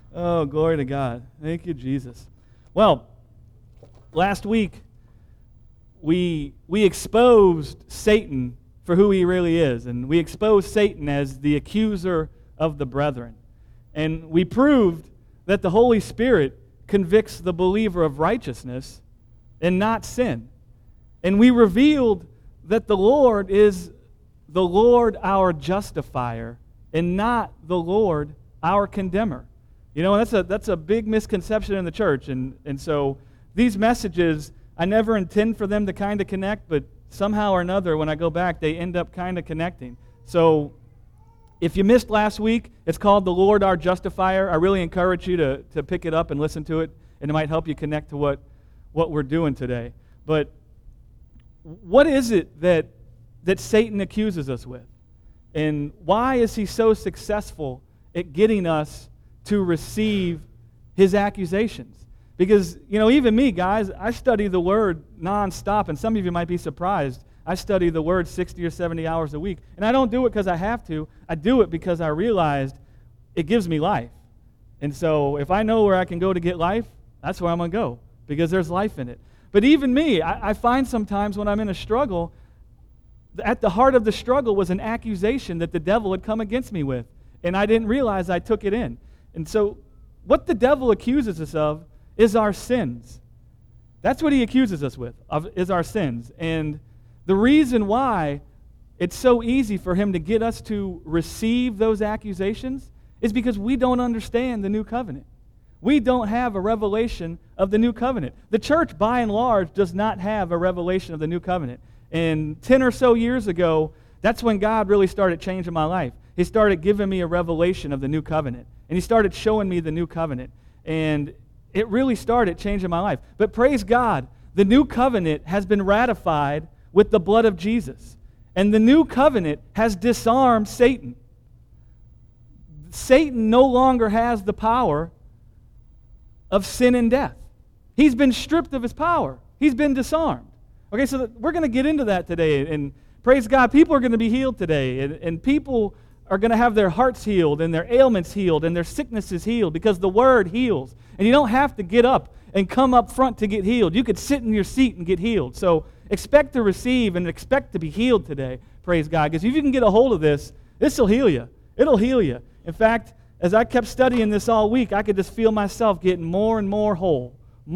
Oh, glory to God. Thank you, Jesus. Well, last week, we exposed Satan for who he really is, and we exposed Satan as the accuser of the brethren. And we proved that the Holy Spirit convicts the believer of righteousness and not sin. And we revealed that the Lord is the Lord our justifier and not the Lord our condemner. You know, that's a big misconception in the church. And so these messages, I never intend for them to kind of connect, but somehow or another, when I go back, they end up kind of connecting. So if you missed last week, it's called The Lord Our Justifier. I really encourage you to pick it up and listen to it, and it might help you connect to what we're doing today. But what is it that Satan accuses us with? And why is he so successful at getting us to receive his accusations? Because, you know, even me, guys, I study the Word nonstop, and some of you might be surprised. I study the Word 60 or 70 hours a week, and I don't do it because I have to. I do it because I realized it gives me life. And so if I know where I can go to get life, that's where I'm going to go, because there's life in it. But even me, I find sometimes when I'm in a struggle, at the heart of the struggle was an accusation that the devil had come against me with, and I didn't realize I took it in. And so what the devil accuses us of is our sins. That's what he accuses us with, is our sins. And the reason why it's so easy for him to get us to receive those accusations is because we don't understand the new covenant. We don't have a revelation of the new covenant. The church, by and large, does not have a revelation of the new covenant. And 10 or so years ago, that's when God really started changing my life. He started giving me a revelation of the new covenant. And he started showing me the new covenant. And it really started changing my life. But praise God, the new covenant has been ratified with the blood of Jesus. And the new covenant has disarmed Satan. Satan no longer has the power of sin and death. He's been stripped of his power. He's been disarmed. Okay, so we're going to get into that today. And praise God, people are going to be healed today. And people are going to have their hearts healed and their ailments healed and their sicknesses healed because the Word heals. And you don't have to get up and come up front to get healed. You could sit in your seat and get healed. So expect to receive and expect to be healed today, praise God. Because if you can get a hold of this will heal you. It'll heal you. In fact, as I kept studying this all week, I could just feel myself getting more and more whole,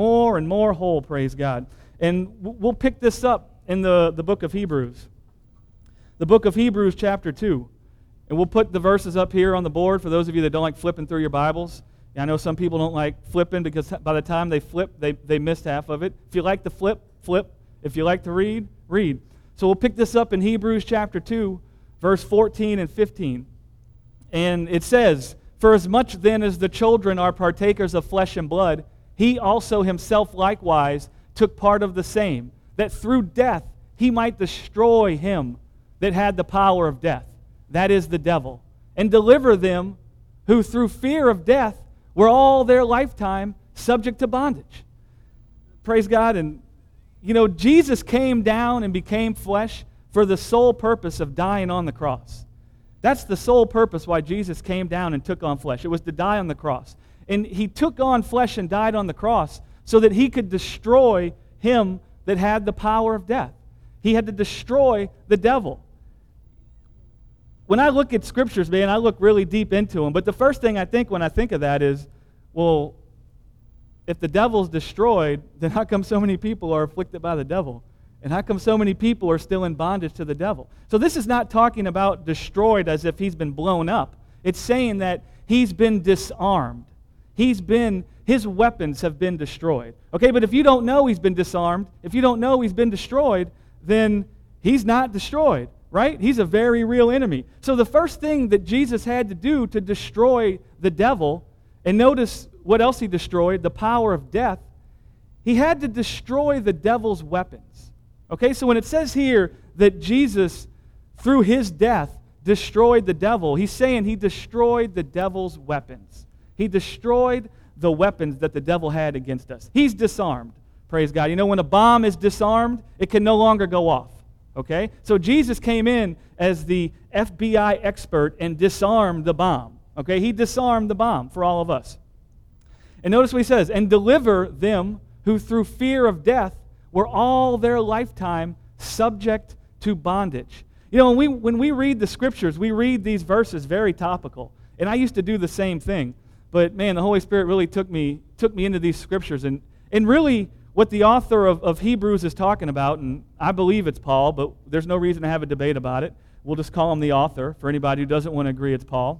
praise God. And we'll pick this up in the book of Hebrews. The book of Hebrews chapter 2. And we'll put the verses up here on the board for those of you that don't like flipping through your Bibles. I know some people don't like flipping because by the time they flip, they missed half of it. If you like to flip, flip. If you like to read, read. So we'll pick this up in Hebrews chapter 2, verse 14 and 15. And it says, "For as much then as the children are partakers of flesh and blood, he also himself likewise took part of the same, that through death he might destroy him that had the power of death, that is the devil, and deliver them who through fear of death were all their lifetime subject to bondage." Praise God. And, you know, Jesus came down and became flesh for the sole purpose of dying on the cross. That's the sole purpose why Jesus came down and took on flesh. It was to die on the cross. And he took on flesh and died on the cross so that he could destroy him that had the power of death. He had to destroy the devil. When I look at scriptures, man, I look really deep into them. But the first thing I think when I think of that is, well, if the devil's destroyed, then how come so many people are afflicted by the devil? And how come so many people are still in bondage to the devil? So this is not talking about destroyed as if he's been blown up. It's saying that he's been disarmed. His weapons have been destroyed. Okay, but if you don't know he's been disarmed, if you don't know he's been destroyed, then he's not destroyed, right? He's a very real enemy. So the first thing that Jesus had to do to destroy the devil, and notice what else he destroyed, the power of death, he had to destroy the devil's weapons. Okay, so when it says here that Jesus, through his death, destroyed the devil, he's saying he destroyed the devil's weapons. He destroyed the weapons that the devil had against us. He's disarmed, praise God. You know, when a bomb is disarmed, it can no longer go off. Okay? So Jesus came in as the FBI expert and disarmed the bomb. Okay? He disarmed the bomb for all of us. And notice what he says, and deliver them who through fear of death were all their lifetime subject to bondage. You know, when we read the Scriptures, we read these verses very topical. And I used to do the same thing. But man, the Holy Spirit really took me into these Scriptures. And really what the author of Hebrews is talking about, and I believe it's Paul, but there's no reason to have a debate about it. We'll just call him the author for anybody who doesn't want to agree it's Paul.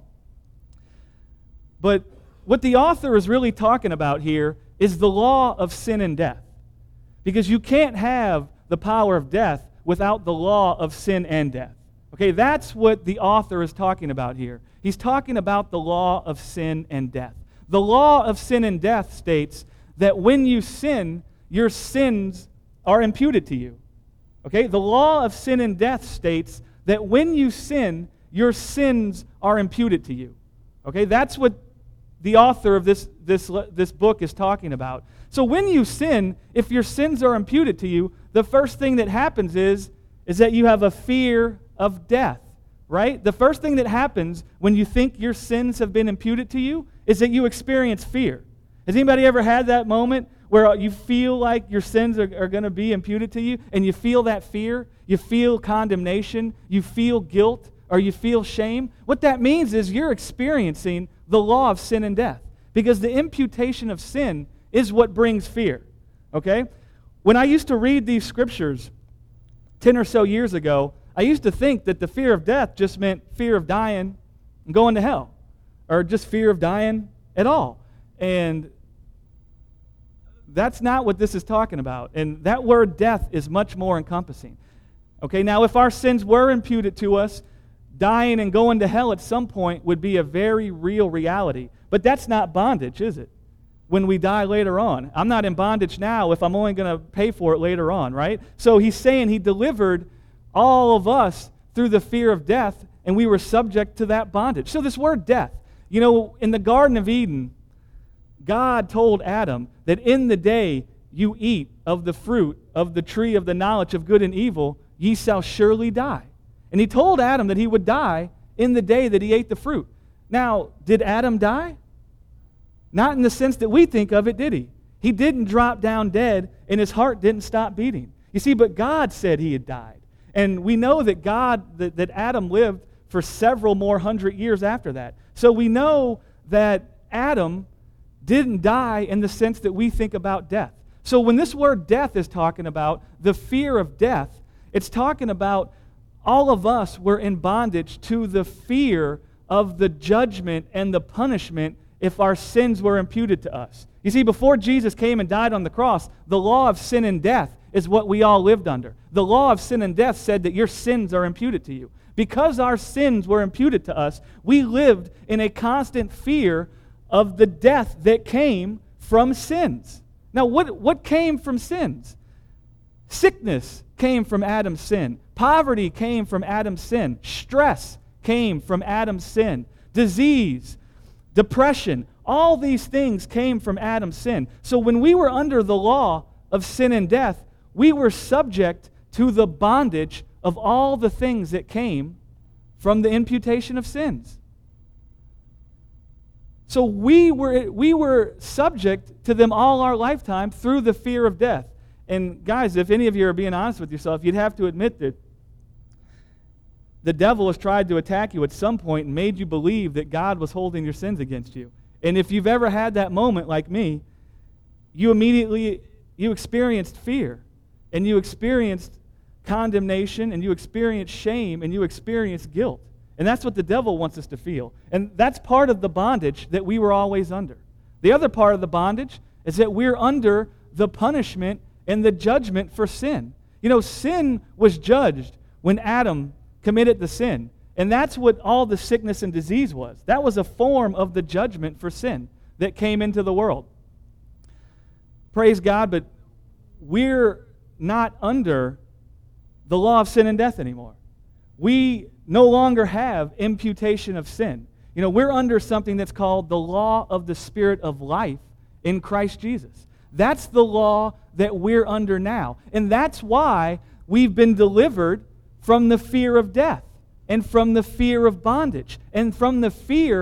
But what the author is really talking about here is the law of sin and death. Because you can't have the power of death without the law of sin and death. Okay, that's what the author is talking about here. He's talking about the law of sin and death. The law of sin and death states that when you sin, your sins are imputed to you. Okay, the law of sin and death states that when you sin, your sins are imputed to you. Okay, that's what the author of this book is talking about. So when you sin, if your sins are imputed to you, the first thing that happens is that you have a fear of death, right? The first thing that happens when you think your sins have been imputed to you is that you experience fear. Has anybody ever had that moment where you feel like your sins are going to be imputed to you, and you feel that fear, you feel condemnation, you feel guilt, or you feel shame? What that means is you're experiencing the law of sin and death, because the imputation of sin is what brings fear, okay? When I used to read these Scriptures 10 or so years ago, I used to think that the fear of death just meant fear of dying and going to hell, or just fear of dying at all. And that's not what this is talking about. And that word death is much more encompassing. Okay, now if our sins were imputed to us, dying and going to hell at some point would be a very real reality. But that's not bondage, is it? When we die later on. I'm not in bondage now if I'm only going to pay for it later on, right? So he's saying he delivered all of us through the fear of death, and we were subject to that bondage. So this word death, you know, in the Garden of Eden, God told Adam that in the day you eat of the fruit of the tree of the knowledge of good and evil, ye shall surely die. And he told Adam that he would die in the day that he ate the fruit. Now, did Adam die? Not in the sense that we think of it, did he? He didn't drop down dead and his heart didn't stop beating. You see, but God said he had died. And we know that that Adam lived for several more hundred years after that. So we know that Adam didn't die in the sense that we think about death. So when this word death is talking about the fear of death, it's talking about all of us were in bondage to the fear of the judgment and the punishment if our sins were imputed to us. You see, before Jesus came and died on the cross, the law of sin and death is what we all lived under. The law of sin and death said that your sins are imputed to you. Because our sins were imputed to us, we lived in a constant fear of the death that came from sins. Now, what came from sins? Sickness came from Adam's sin. Poverty came from Adam's sin. Stress came from Adam's sin. Disease, depression, all these things came from Adam's sin. So when we were under the law of sin and death, we were subject to the bondage of all the things that came from the imputation of sins. So we were subject to them all our lifetime through the fear of death. And guys, if any of you are being honest with yourself, you'd have to admit that the devil has tried to attack you at some point and made you believe that God was holding your sins against you. And if you've ever had that moment like me, you experienced fear, and you experienced condemnation, and you experienced shame, and you experienced guilt. And that's what the devil wants us to feel. And that's part of the bondage that we were always under. The other part of the bondage is that we're under the punishment and the judgment for sin. You know, sin was judged when Adam committed the sin. And that's what all the sickness and disease was. That was a form of the judgment for sin that came into the world. Praise God, but we're not under the law of sin and death anymore. We no longer have imputation of sin. You know, we're under something that's called the law of the Spirit of life in Christ Jesus. That's the law that we're under now. And that's why we've been delivered from the fear of death and from the fear of bondage and from the fear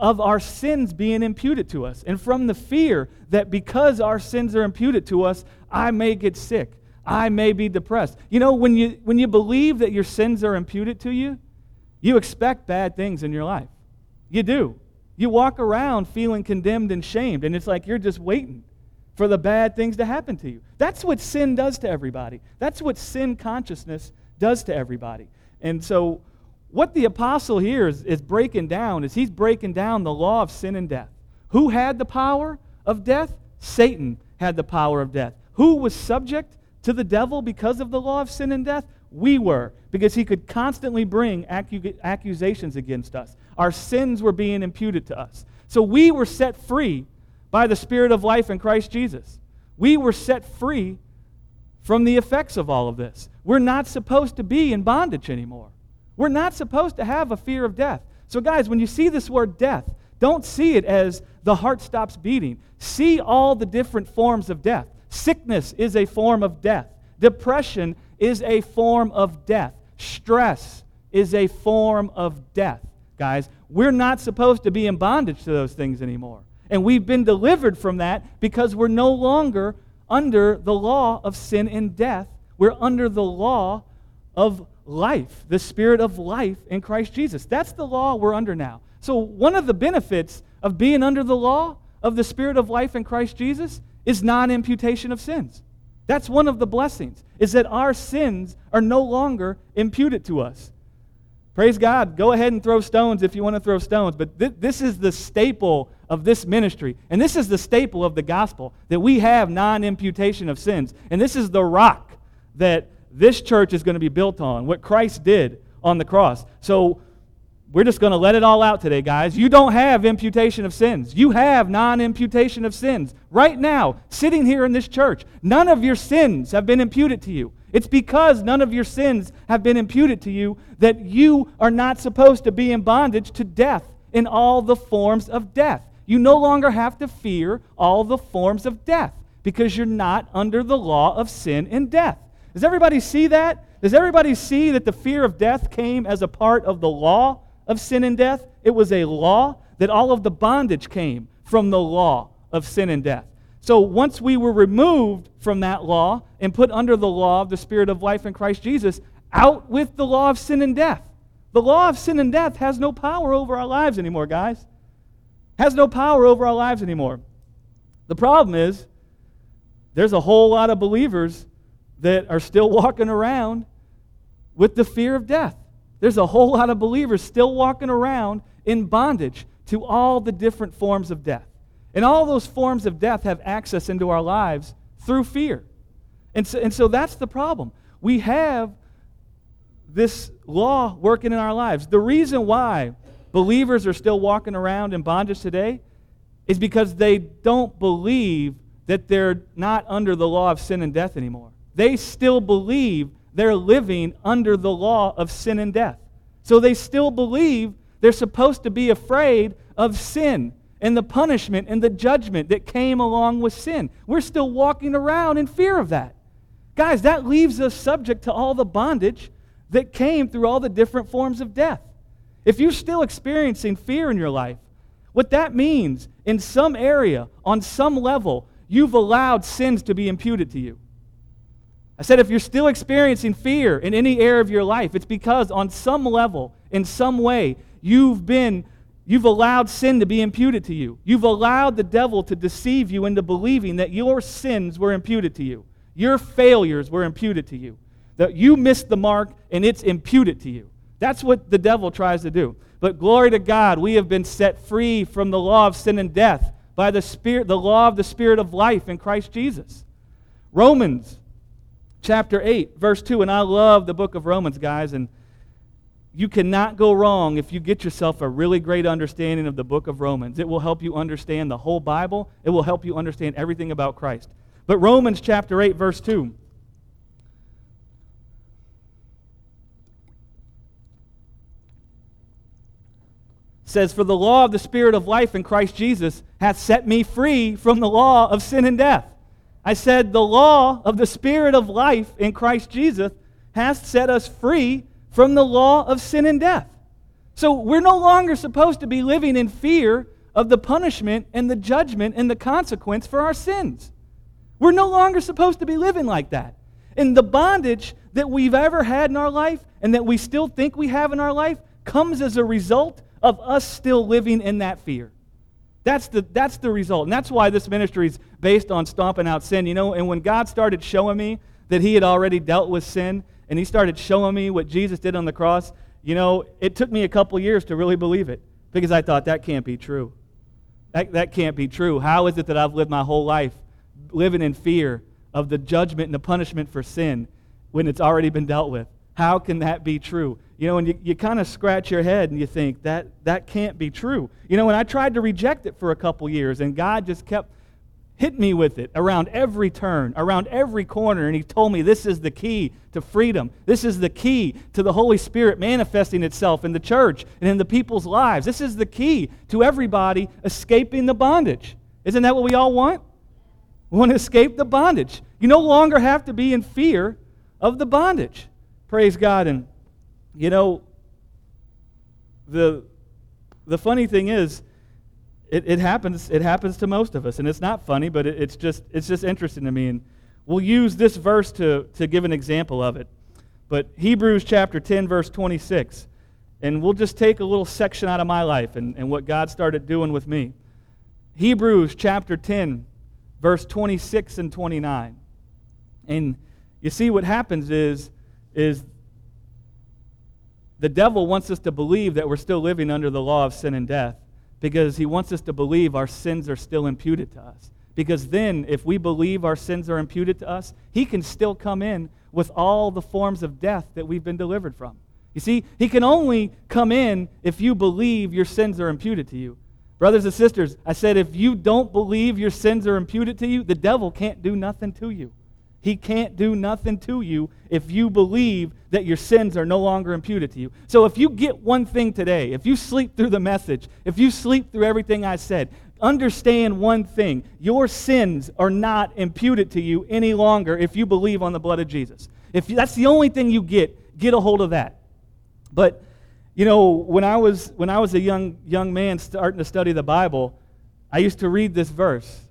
of our sins being imputed to us, and from the fear that because our sins are imputed to us, I may get sick, I may be depressed. You know, when you believe that your sins are imputed to you, you expect bad things in your life. You do. You walk around feeling condemned and shamed, and it's like you're just waiting for the bad things to happen to you. That's what sin does to everybody. That's what sin consciousness does to everybody. And so what the apostle here is breaking down is he's breaking down the law of sin and death. Who had the power of death? Satan had the power of death. Who was subject to the devil because of the law of sin and death? We were, because he could constantly bring accusations against us. Our sins were being imputed to us. So we were set free by the Spirit of life in Christ Jesus. We were set free from the effects of all of this. We're not supposed to be in bondage anymore. We're not supposed to have a fear of death. So guys, when you see this word death, don't see it as the heart stops beating. See all the different forms of death. Sickness is a form of death. Depression is a form of death. Stress is a form of death. Guys, we're not supposed to be in bondage to those things anymore. And we've been delivered from that because we're no longer under the law of sin and death. We're under the law of life, the Spirit of life in Christ Jesus. That's the law we're under now. So one of the benefits of being under the law of the Spirit of life in Christ Jesus is non-imputation of sins. That's one of the blessings, is that our sins are no longer imputed to us. Praise God. Go ahead and throw stones if you want to throw stones, but this is the staple of this ministry, and this is the staple of the gospel, that we have non-imputation of sins. And this is the rock that this church is going to be built on, what Christ did on the cross. So we're just going to let it all out today, guys. You don't have imputation of sins. You have non-imputation of sins. Right now, sitting here in this church, none of your sins have been imputed to you. It's because none of your sins have been imputed to you that you are not supposed to be in bondage to death in all the forms of death. You no longer have to fear all the forms of death because you're not under the law of sin and death. Does everybody see that? Does everybody see that the fear of death came as a part of the law of sin and death? It was a law, that all of the bondage came from the law of sin and death. So once we were removed from that law and put under the law of the Spirit of life in Christ Jesus, out with the law of sin and death. The law of sin and death has no power over our lives anymore, guys. Has no power over our lives anymore. The problem is, there's a whole lot of believers that are still walking around with the fear of death. There's a whole lot of believers still walking around in bondage to all the different forms of death. And all those forms of death have access into our lives through fear. And so that's the problem. We have this law working in our lives. The reason why believers are still walking around in bondage today is because they don't believe that they're not under the law of sin and death anymore. They still believe they're living under the law of sin and death. So they still believe they're supposed to be afraid of sin and the punishment and the judgment that came along with sin. We're still walking around in fear of that. Guys, that leaves us subject to all the bondage that came through all the different forms of death. If you're still experiencing fear in your life, what that means, in some area, on some level, you've allowed sins to be imputed to you. I said if you're still experiencing fear in any area of your life, it's because on some level, in some way, you've allowed sin to be imputed to you. You've allowed the devil to deceive you into believing that your sins were imputed to you. Your failures were imputed to you. That you missed the mark and it's imputed to you. That's what the devil tries to do. But glory to God, we have been set free from the law of sin and death by the Spirit, the law of the Spirit of life in Christ Jesus. Romans chapter 8, verse 2, and I love the book of Romans, guys, and you cannot go wrong if you get yourself a really great understanding of the book of Romans. It will help you understand the whole Bible. It will help you understand everything about Christ. But Romans chapter 8, verse 2 says, "For the law of the Spirit of life in Christ Jesus hath set me free from the law of sin and death." I said the law of the Spirit of life in Christ Jesus hath set us free from the law of sin and death. So we're no longer supposed to be living in fear of the punishment and the judgment and the consequence for our sins. We're no longer supposed to be living like that. And the bondage that we've ever had in our life and that we still think we have in our life comes as a result of us still living in that fear. That's the result. And that's why this ministry is based on stomping out sin. And when God started showing me that He had already dealt with sin, and He started showing me what Jesus did on the cross, it took me a couple years to really believe it, because I thought, that can't be true. That can't be true. How is it that I've lived my whole life living in fear of the judgment and the punishment for sin when it's already been dealt with? How can that be true? And you kind of scratch your head and you think, that can't be true. And I tried to reject it for a couple years, and God just kept hitting me with it around every turn, around every corner, and He told me this is the key to freedom. This is the key to the Holy Spirit manifesting itself in the church and in the people's lives. This is the key to everybody escaping the bondage. Isn't that what we all want? We want to escape the bondage. You no longer have to be in fear of the bondage. Praise God. And the funny thing is, it happens to most of us, and it's not funny, but it's just interesting to me. And we'll use this verse to give an example of it. But Hebrews chapter 10, verse 26, and we'll just take a little section out of my life and what God started doing with me. Hebrews chapter 10, verse 26 and 29. And you see, what happens is the devil wants us to believe that we're still living under the law of sin and death, because he wants us to believe our sins are still imputed to us. Because then, if we believe our sins are imputed to us, he can still come in with all the forms of death that we've been delivered from. You see, he can only come in if you believe your sins are imputed to you. Brothers and sisters, I said, if you don't believe your sins are imputed to you, the devil can't do nothing to you. He can't do nothing to you if you believe that your sins are no longer imputed to you. So if you get one thing today, if you sleep through the message, if you sleep through everything I said, understand one thing: your sins are not imputed to you any longer if you believe on the blood of Jesus. If that's the only thing you get a hold of that. But when I was a young man starting to study the Bible, I used to read this verse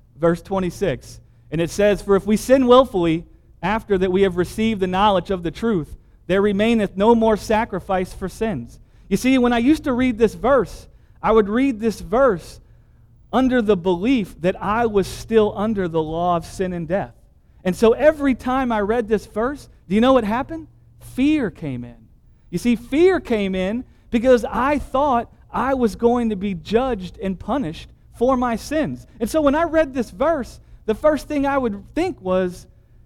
26. And it says, "For if we sin willfully, after that we have received the knowledge of the truth, there remaineth no more sacrifice for sins." You see, when I used to read this verse, I would read this verse under the belief that I was still under the law of sin and death. And so every time I read this verse, do you know what happened? Fear came in. You see, fear came in because I thought I was going to be judged and punished for my sins. And so when I read this verse, the first thing I would think was,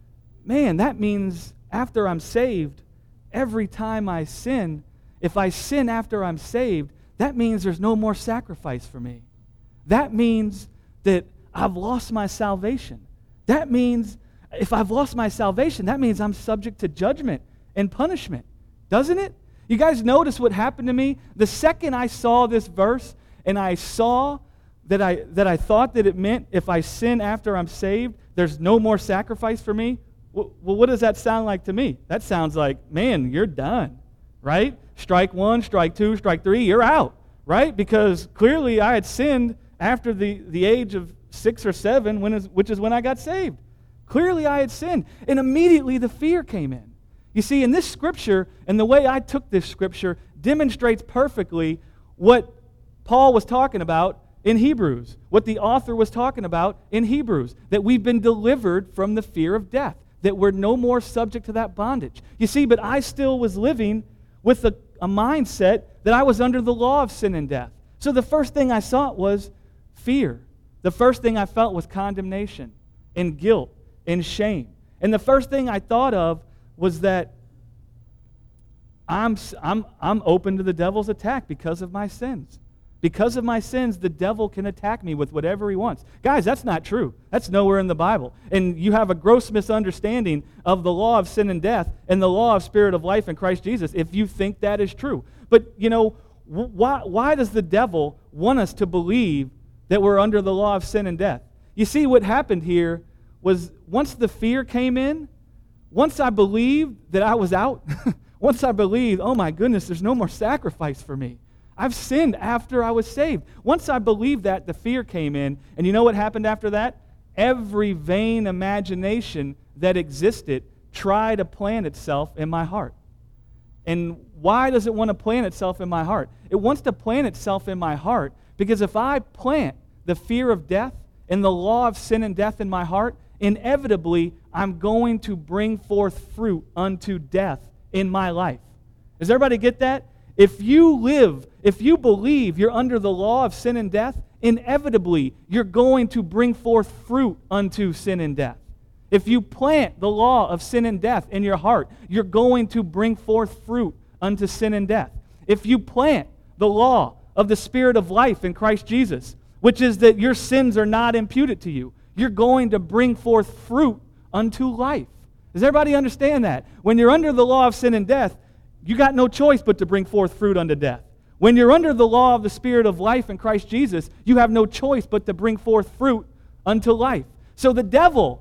man, that means after I'm saved, every time I sin, if I sin after I'm saved, that means there's no more sacrifice for me. That means that I've lost my salvation. That means if I've lost my salvation, that means I'm subject to judgment and punishment. Doesn't it? You guys notice what happened to me? The second I saw this verse and I saw that I thought that it meant if I sin after I'm saved, there's no more sacrifice for me. Well, what does that sound like to me? That sounds like, man, you're done, right? Strike one, strike two, strike three, you're out, right? Because clearly I had sinned after the age of 6 or 7, which is when I got saved. Clearly I had sinned. And immediately the fear came in. You see, in this scripture, and the way I took this scripture, demonstrates perfectly what Paul was talking about in Hebrews, what the author was talking about in Hebrews, that we've been delivered from the fear of death, that we're no more subject to that bondage. You see, but I still was living with a mindset that I was under the law of sin and death. So the first thing I saw was fear. The first thing I felt was condemnation and guilt and shame. And the first thing I thought of was that I'm open to the devil's attack because of my sins. Because of my sins, the devil can attack me with whatever he wants. Guys, that's not true. That's nowhere in the Bible. And you have a gross misunderstanding of the law of sin and death and the law of spirit of life in Christ Jesus if you think that is true. But, why does the devil want us to believe that we're under the law of sin and death? You see, what happened here was once the fear came in, once I believed that I was out, once I believed, oh my goodness, there's no more sacrifice for me, I've sinned after I was saved. Once I believed that, the fear came in. And you know what happened after that? Every vain imagination that existed tried to plant itself in my heart. And why does it want to plant itself in my heart? It wants to plant itself in my heart because if I plant the fear of death and the law of sin and death in my heart, inevitably I'm going to bring forth fruit unto death in my life. Does everybody get that? If you believe you're under the law of sin and death, inevitably you're going to bring forth fruit unto sin and death. If you plant the law of sin and death in your heart, you're going to bring forth fruit unto sin and death. If you plant the law of the Spirit of life in Christ Jesus, which is that your sins are not imputed to you, you're going to bring forth fruit unto life. Does everybody understand that? When you're under the law of sin and death, you got no choice but to bring forth fruit unto death. When you're under the law of the Spirit of life in Christ Jesus, you have no choice but to bring forth fruit unto life. So the devil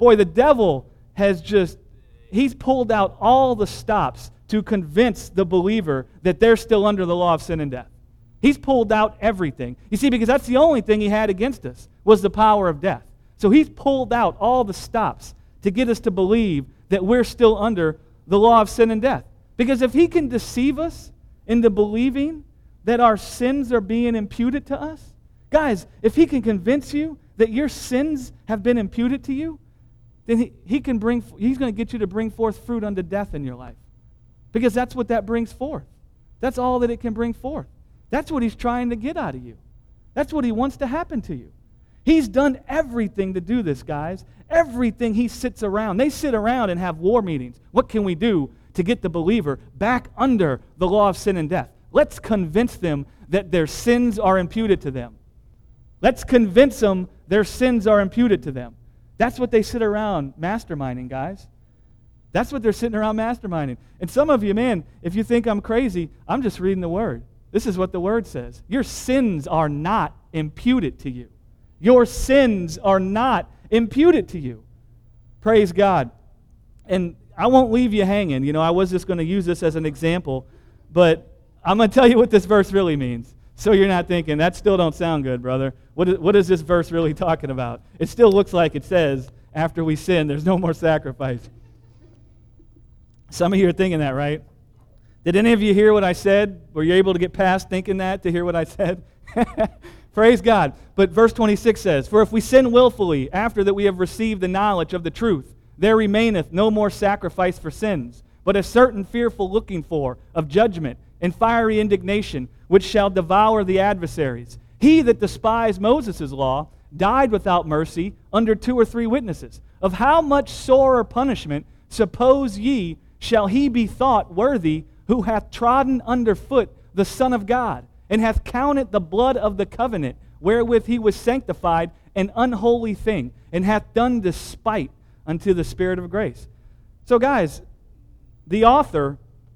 he's pulled out all the stops to convince the believer that they're still under the law of sin and death. He's pulled out everything. You see, because that's the only thing he had against us, was the power of death. So he's pulled out all the stops to get us to believe that we're still under the law of sin and death. Because if he can deceive us into believing that our sins are being imputed to us, guys, if he can convince you that your sins have been imputed to you, then he's going to get you to bring forth fruit unto death in your life. Because that's what that brings forth. That's all that it can bring forth. That's what he's trying to get out of you. That's what he wants to happen to you. He's done everything to do this, guys. Everything he sits around. They sit around and have war meetings. What can we do to get the believer back under the law of sin and death? Let's convince them that their sins are imputed to them. Let's convince them their sins are imputed to them. That's what they sit around masterminding, guys. That's what they're sitting around masterminding. And some of you, man, if you think I'm crazy, I'm just reading the Word. This is what the Word says. Your sins are not imputed to you. Your sins are not imputed to you. Praise God. And I won't leave you hanging. You know, I was just going to use this as an example, but I'm going to tell you what this verse really means. So you're not thinking, that still don't sound good, brother. What is this verse really talking about? It still looks like it says, after we sin, there's no more sacrifice. Some of you are thinking that, right? Did any of you hear what I said? Were you able to get past thinking that to hear what I said? Praise God. But verse 26 says, "For if we sin willfully, after that we have received the knowledge of the truth, there remaineth no more sacrifice for sins, but a certain fearful looking for of judgment and fiery indignation, which shall devour the adversaries. He that despised Moses' law died without mercy under 2 or 3 witnesses. Of how much sorer punishment, suppose ye, shall he be thought worthy who hath trodden under foot the Son of God, and hath counted the blood of the covenant wherewith he was sanctified an unholy thing, and hath done despite unto the Spirit of grace." So guys, the author,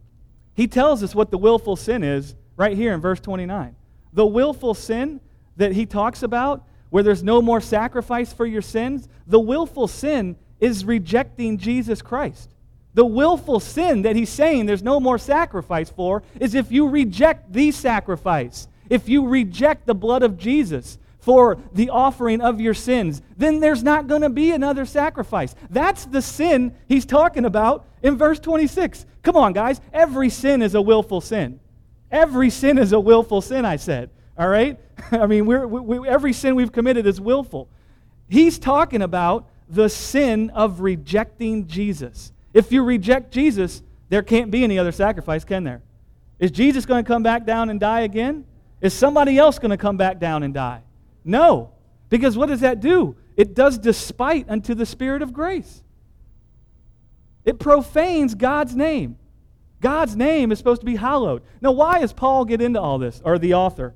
he tells us what the willful sin is right here in verse 29. The willful sin that he talks about, where there's no more sacrifice for your sins, the willful sin is rejecting Jesus Christ. The willful sin that he's saying there's no more sacrifice for is if you reject the sacrifice, if you reject the blood of Jesus for the offering of your sins, then there's not going to be another sacrifice. That's the sin he's talking about in verse 26. Come on, guys. Every sin is a willful sin. Every sin is a willful sin, I said. All right? I mean, every sin we've committed is willful. He's talking about the sin of rejecting Jesus. If you reject Jesus, there can't be any other sacrifice, can there? Is Jesus going to come back down and die again? Is somebody else going to come back down and die? No. Because what does that do? It does despite unto the Spirit of grace. It profanes God's name. God's name is supposed to be hallowed. Now, why does Paul get into all this? Or the author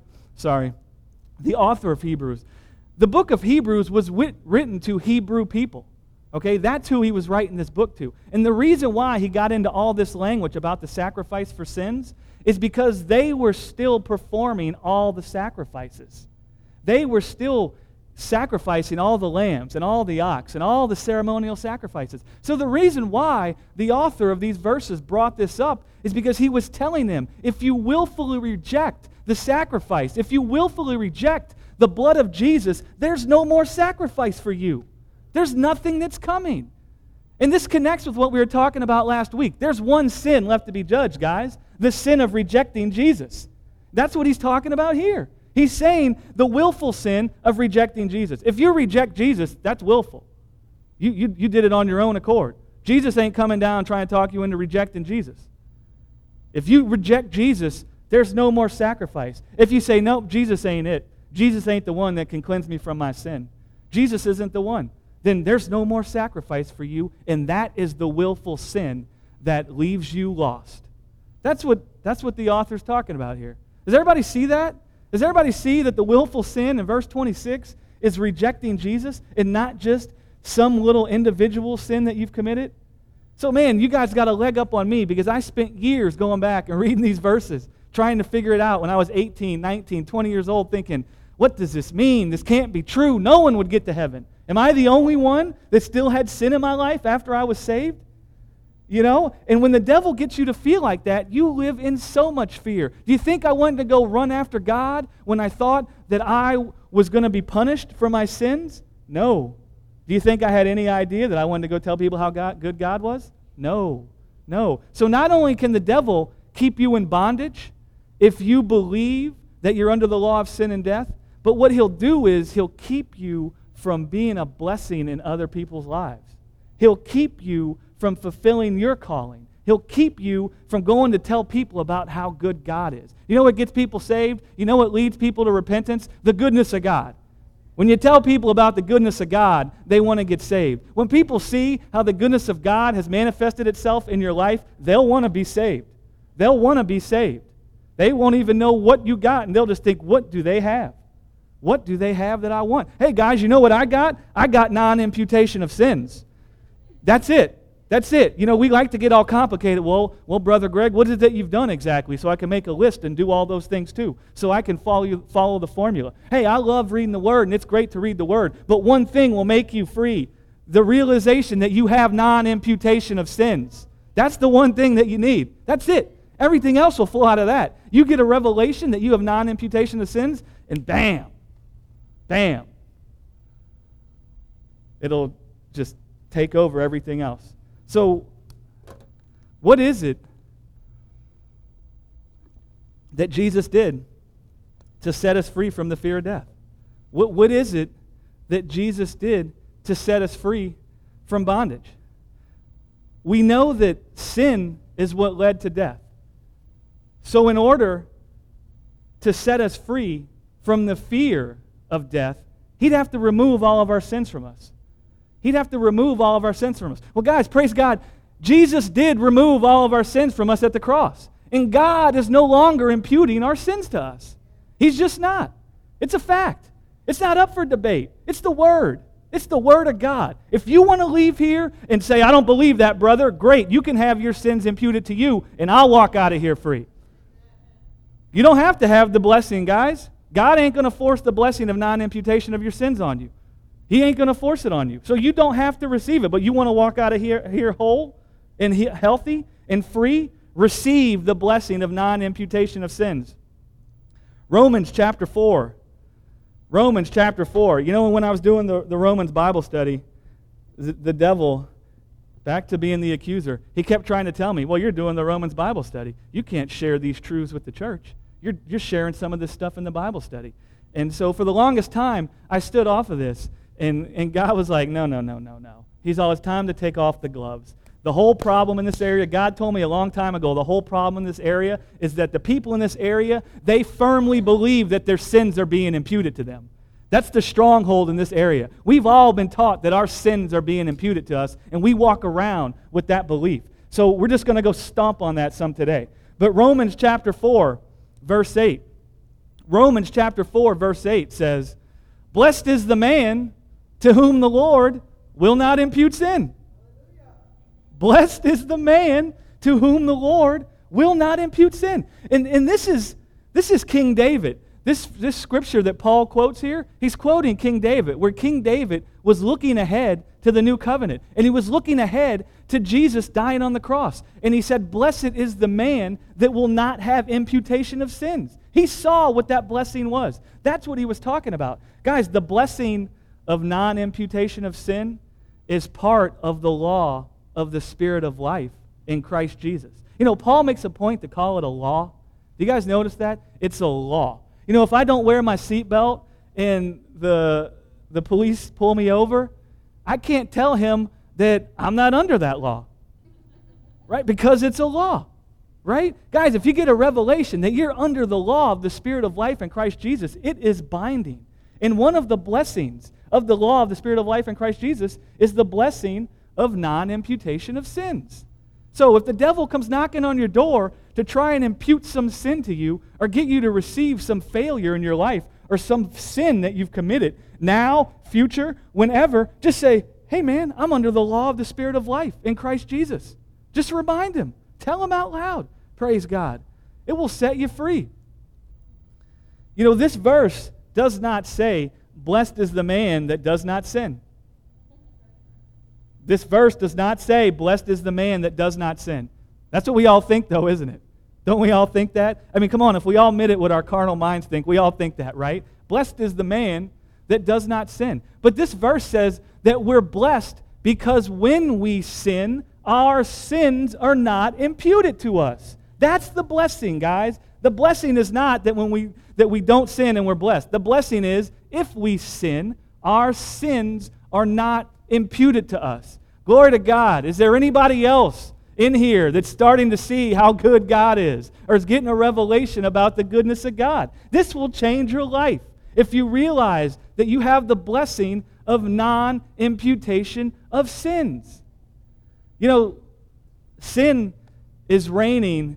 of Hebrews. The book of Hebrews was written to Hebrew people. Okay, that's who he was writing this book to. And the reason why he got into all this language about the sacrifice for sins is because they were still performing all the sacrifices. They were still sacrificing all the lambs and all the ox and all the ceremonial sacrifices. So the reason why the author of these verses brought this up is because he was telling them, if you willfully reject the sacrifice, if you willfully reject the blood of Jesus, there's no more sacrifice for you. There's nothing that's coming. And this connects with what we were talking about last week. There's one sin left to be judged, guys. The sin of rejecting Jesus. That's what he's talking about here. He's saying the willful sin of rejecting Jesus. If you reject Jesus, that's willful. You did it on your own accord. Jesus ain't coming down trying to talk you into rejecting Jesus. If you reject Jesus, there's no more sacrifice. If you say, nope, Jesus ain't it. Jesus ain't the one that can cleanse me from my sin. Jesus isn't the one. Then there's no more sacrifice for you, and that is the willful sin that leaves you lost. That's what the author's talking about here. Does everybody see that? Does everybody see that the willful sin in verse 26 is rejecting Jesus and not just some little individual sin that you've committed? So man, you guys got a leg up on me because I spent years going back and reading these verses, trying to figure it out when I was 18, 19, 20 years old, thinking, what does this mean? This can't be true. No one would get to heaven. Am I the only one that still had sin in my life after I was saved? You know? And when the devil gets you to feel like that, you live in so much fear. Do you think I wanted to go run after God when I thought that I was going to be punished for my sins? No. Do you think I had any idea that I wanted to go tell people how good God was? No. No. So not only can the devil keep you in bondage if you believe that you're under the law of sin and death, but what he'll do is he'll keep you from being a blessing in other people's lives. He'll keep you from fulfilling your calling. He'll keep you from going to tell people about how good God is. You know what gets people saved? You know what leads people to repentance? The goodness of God. When you tell people about the goodness of God, they want to get saved. When people see how the goodness of God has manifested itself in your life, they'll want to be saved. They'll want to be saved. They won't even know what you got, and they'll just think, what do they have? What do they have that I want? Hey, guys, you know what I got? I got non-imputation of sins. That's it. That's it. You know, we like to get all complicated. Well, Brother Greg, what is it that you've done exactly? So I can make a list and do all those things too. So I can follow the formula. Hey, I love reading the Word, and it's great to read the Word. But one thing will make you free. The realization that you have non-imputation of sins. That's the one thing that you need. That's it. Everything else will flow out of that. You get a revelation that you have non-imputation of sins, and bam. Bam. It'll just take over everything else. So, what is it that Jesus did to set us free from the fear of death? What is it that Jesus did to set us free from bondage? We know that sin is what led to death. So in order to set us free from the fear of death, he'd have to remove all of our sins from us. He'd have to remove all of our sins from us. Well, guys, praise God. Jesus did remove all of our sins from us at the cross. And God is no longer imputing our sins to us. He's just not. It's a fact. It's not up for debate. It's the Word. It's the Word of God. If you want to leave here and say, I don't believe that, brother, great. You can have your sins imputed to you, and I'll walk out of here free. You don't have to have the blessing, guys. God ain't going to force the blessing of non-imputation of your sins on you. He ain't going to force it on you. So you don't have to receive it, but you want to walk out of here whole and healthy and free, receive the blessing of non-imputation of sins. Romans chapter 4. Romans chapter 4. You know, when I was doing the Romans Bible study, the devil, back to being the accuser, he kept trying to tell me, well, you're doing the Romans Bible study. You can't share these truths with the church. You're sharing some of this stuff in the Bible study. And so for the longest time, I stood off of this. And God was like, no. He's all, it's time to take off the gloves. The whole problem in this area, God told me a long time ago, the whole problem in this area is that the people in this area, they firmly believe that their sins are being imputed to them. That's the stronghold in this area. We've all been taught that our sins are being imputed to us, and we walk around with that belief. So we're just going to go stomp on that some today. But Romans chapter 4, verse 8. Romans chapter 4, verse 8 says, blessed is the man to whom the Lord will not impute sin. Blessed is the man to whom the Lord will not impute sin. And this is King David. This scripture that Paul quotes here, he's quoting King David, where King David was looking ahead to the new covenant. And he was looking ahead to Jesus dying on the cross. And he said, blessed is the man that will not have imputation of sins. He saw what that blessing was. That's what he was talking about. Guys, the blessing of non-imputation of sin is part of the law of the Spirit of life in Christ Jesus. You know, Paul makes a point to call it a law. Do you guys notice that? It's a law. You know, if I don't wear my seatbelt and the police pull me over, I can't tell him that I'm not under that law, right? Because it's a law, right? Guys, if you get a revelation that you're under the law of the Spirit of life in Christ Jesus, it is binding. And one of the blessings of the law of the Spirit of life in Christ Jesus is the blessing of non-imputation of sins. So if the devil comes knocking on your door to try and impute some sin to you or get you to receive some failure in your life or some sin that you've committed, now, future, whenever, just say, hey man, I'm under the law of the Spirit of life in Christ Jesus. Just remind him. Tell him out loud. Praise God. It will set you free. You know, this verse does not say, blessed is the man that does not sin. This verse does not say, blessed is the man that does not sin. That's what we all think, though, isn't it? Don't we all think that? I mean, come on, if we all admit it what our carnal minds think, we all think that, right? Blessed is the man that does not sin. But this verse says that we're blessed because when we sin, our sins are not imputed to us. That's the blessing, guys. The blessing is not that we don't sin and we're blessed. The blessing is if we sin, our sins are not imputed to us. Glory to God. Is there anybody else in here that's starting to see how good God is or is getting a revelation about the goodness of God? This will change your life if you realize that you have the blessing of non-imputation of sins. You know, sin is reigning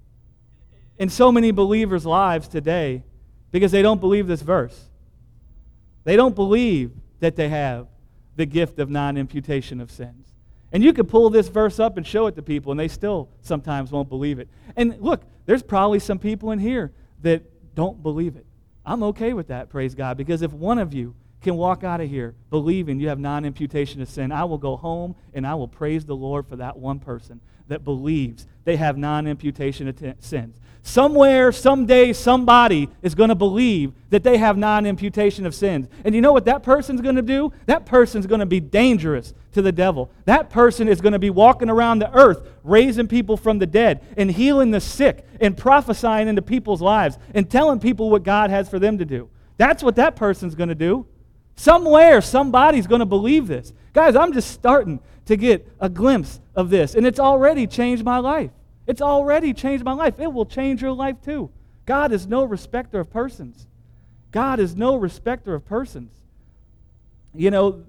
in so many believers' lives today because they don't believe this verse. They don't believe that they have the gift of non-imputation of sins. And you could pull this verse up and show it to people, and they still sometimes won't believe it. And look, there's probably some people in here that don't believe it. I'm okay with that, praise God, because if one of you can walk out of here believing you have non-imputation of sin, I will go home and I will praise the Lord for that one person that believes they have non-imputation of sins. Somewhere, someday, somebody is going to believe that they have non-imputation of sins. And you know what that person's going to do? That person's going to be dangerous to the devil. That person is going to be walking around the earth, raising people from the dead, and healing the sick, and prophesying into people's lives, and telling people what God has for them to do. That's what that person's going to do. Somewhere, somebody's going to believe this. Guys, I'm just starting to get a glimpse of this, and it's already changed my life. It's already changed my life. It will change your life too. God is no respecter of persons. God is no respecter of persons. You know,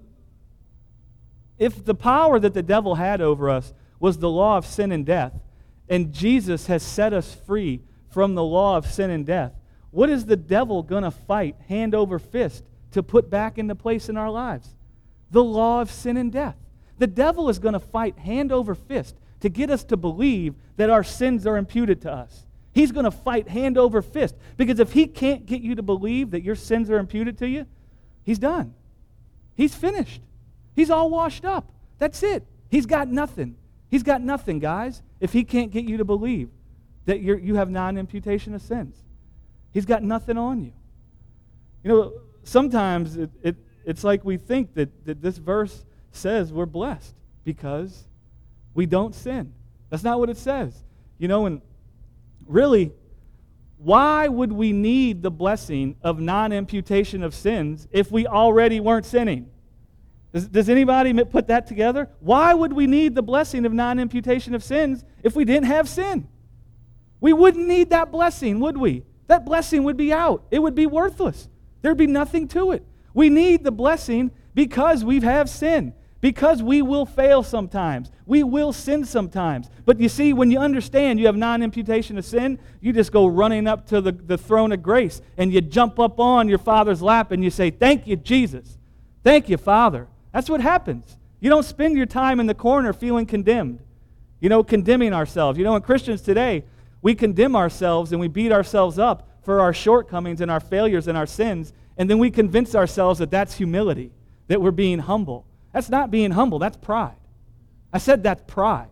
if the power that the devil had over us was the law of sin and death, and Jesus has set us free from the law of sin and death, what is the devil going to fight hand over fist to put back into place in our lives? The law of sin and death. The devil is going to fight hand over fist to get us to believe that our sins are imputed to us. He's going to fight hand over fist, because if he can't get you to believe that your sins are imputed to you, he's done. He's finished. He's all washed up. That's it. He's got nothing. He's got nothing, guys, if he can't get you to believe that you have non-imputation of sins. He's got nothing on you. You know, sometimes it's like we think that this verse says we're blessed because we don't sin. That's not what it says. You know, and really, why would we need the blessing of non-imputation of sins if we already weren't sinning? Does anybody put that together? Why would we need the blessing of non-imputation of sins if we didn't have sin? We wouldn't need that blessing, would we? That blessing would be out. It would be worthless. There'd be nothing to it. We need the blessing because we have sin. Because we will fail sometimes. We will sin sometimes. But you see, when you understand you have non-imputation of sin, you just go running up to the throne of grace and you jump up on your Father's lap and you say, thank you, Jesus. Thank you, Father. That's what happens. You don't spend your time in the corner feeling condemned. You know, condemning ourselves. You know, in Christians today, we condemn ourselves and we beat ourselves up for our shortcomings and our failures and our sins, and then we convince ourselves that that's humility, that we're being humble. That's not being humble, that's pride. I said that's pride.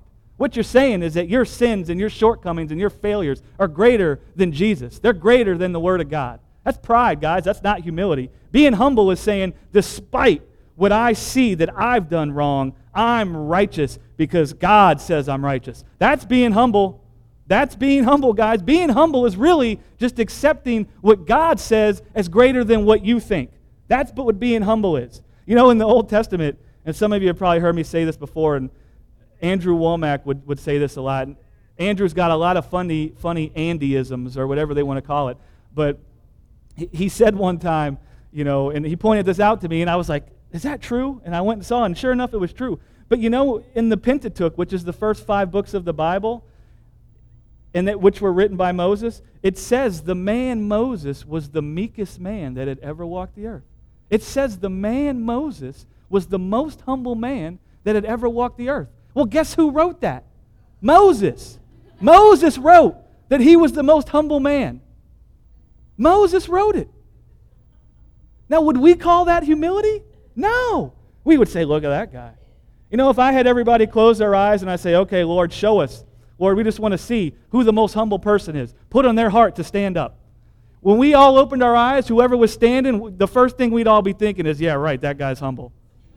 What you're saying is that your sins and your shortcomings and your failures are greater than Jesus. They're greater than the Word of God. That's pride, guys. That's not humility. Being humble is saying, despite what I see that I've done wrong, I'm righteous because God says I'm righteous. That's being humble. That's being humble, guys. Being humble is really just accepting what God says as greater than what you think. That's what being humble is. You know, in the Old Testament, and some of you have probably heard me say this before, and Andrew Womack would say this a lot. Andrew's got a lot of funny Andyisms or whatever they want to call it. But he said one time, you know, and he pointed this out to me, and I was like, is that true? And I went and saw, and sure enough, it was true. But you know, in the Pentateuch, which is the first 5 books of the Bible, and which were written by Moses, it says the man Moses was the meekest man that had ever walked the earth. It says the man Moses was the most humble man that had ever walked the earth. Well, guess who wrote that? Moses. Moses wrote that he was the most humble man. Moses wrote it. Now, would we call that humility? No. We would say, look at that guy. You know, if I had everybody close their eyes and I say, okay, Lord, show us. Lord, we just want to see who the most humble person is. Put on their heart to stand up. When we all opened our eyes, whoever was standing, the first thing we'd all be thinking is, yeah, right, that guy's humble.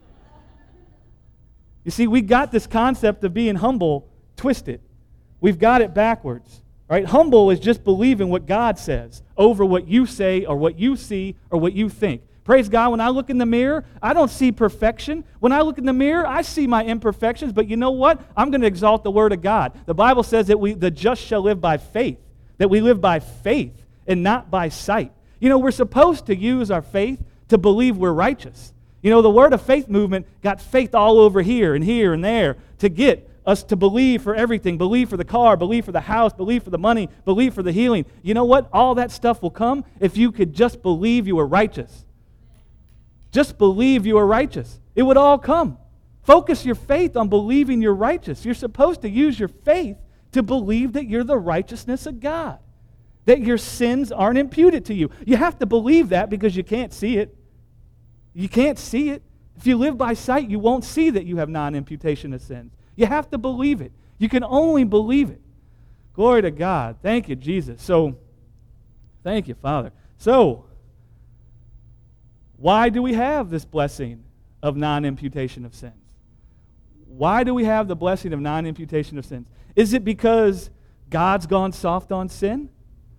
You see, we got this concept of being humble twisted. We've got it backwards. Right? Humble is just believing what God says over what you say or what you see or what you think. Praise God, when I look in the mirror, I don't see perfection. When I look in the mirror, I see my imperfections, but you know what? I'm going to exalt the Word of God. The Bible says that the just shall live by faith, that we live by faith and not by sight. You know, we're supposed to use our faith to believe we're righteous. You know, the Word of Faith movement got faith all over here and there to get us to believe for everything. Believe for the car, believe for the house, believe for the money, believe for the healing. You know what? All that stuff will come if you could just believe you were righteous. Just believe you are righteous. It would all come. Focus your faith on believing you're righteous. You're supposed to use your faith to believe that you're the righteousness of God, that your sins aren't imputed to you. You have to believe that because you can't see it. You can't see it. If you live by sight, you won't see that you have non-imputation of sins. You have to believe it. You can only believe it. Glory to God. Thank you, Jesus. So, thank you, Father. So, why do we have this blessing of non-imputation of sins? Why do we have the blessing of non-imputation of sins? Is it because God's gone soft on sin?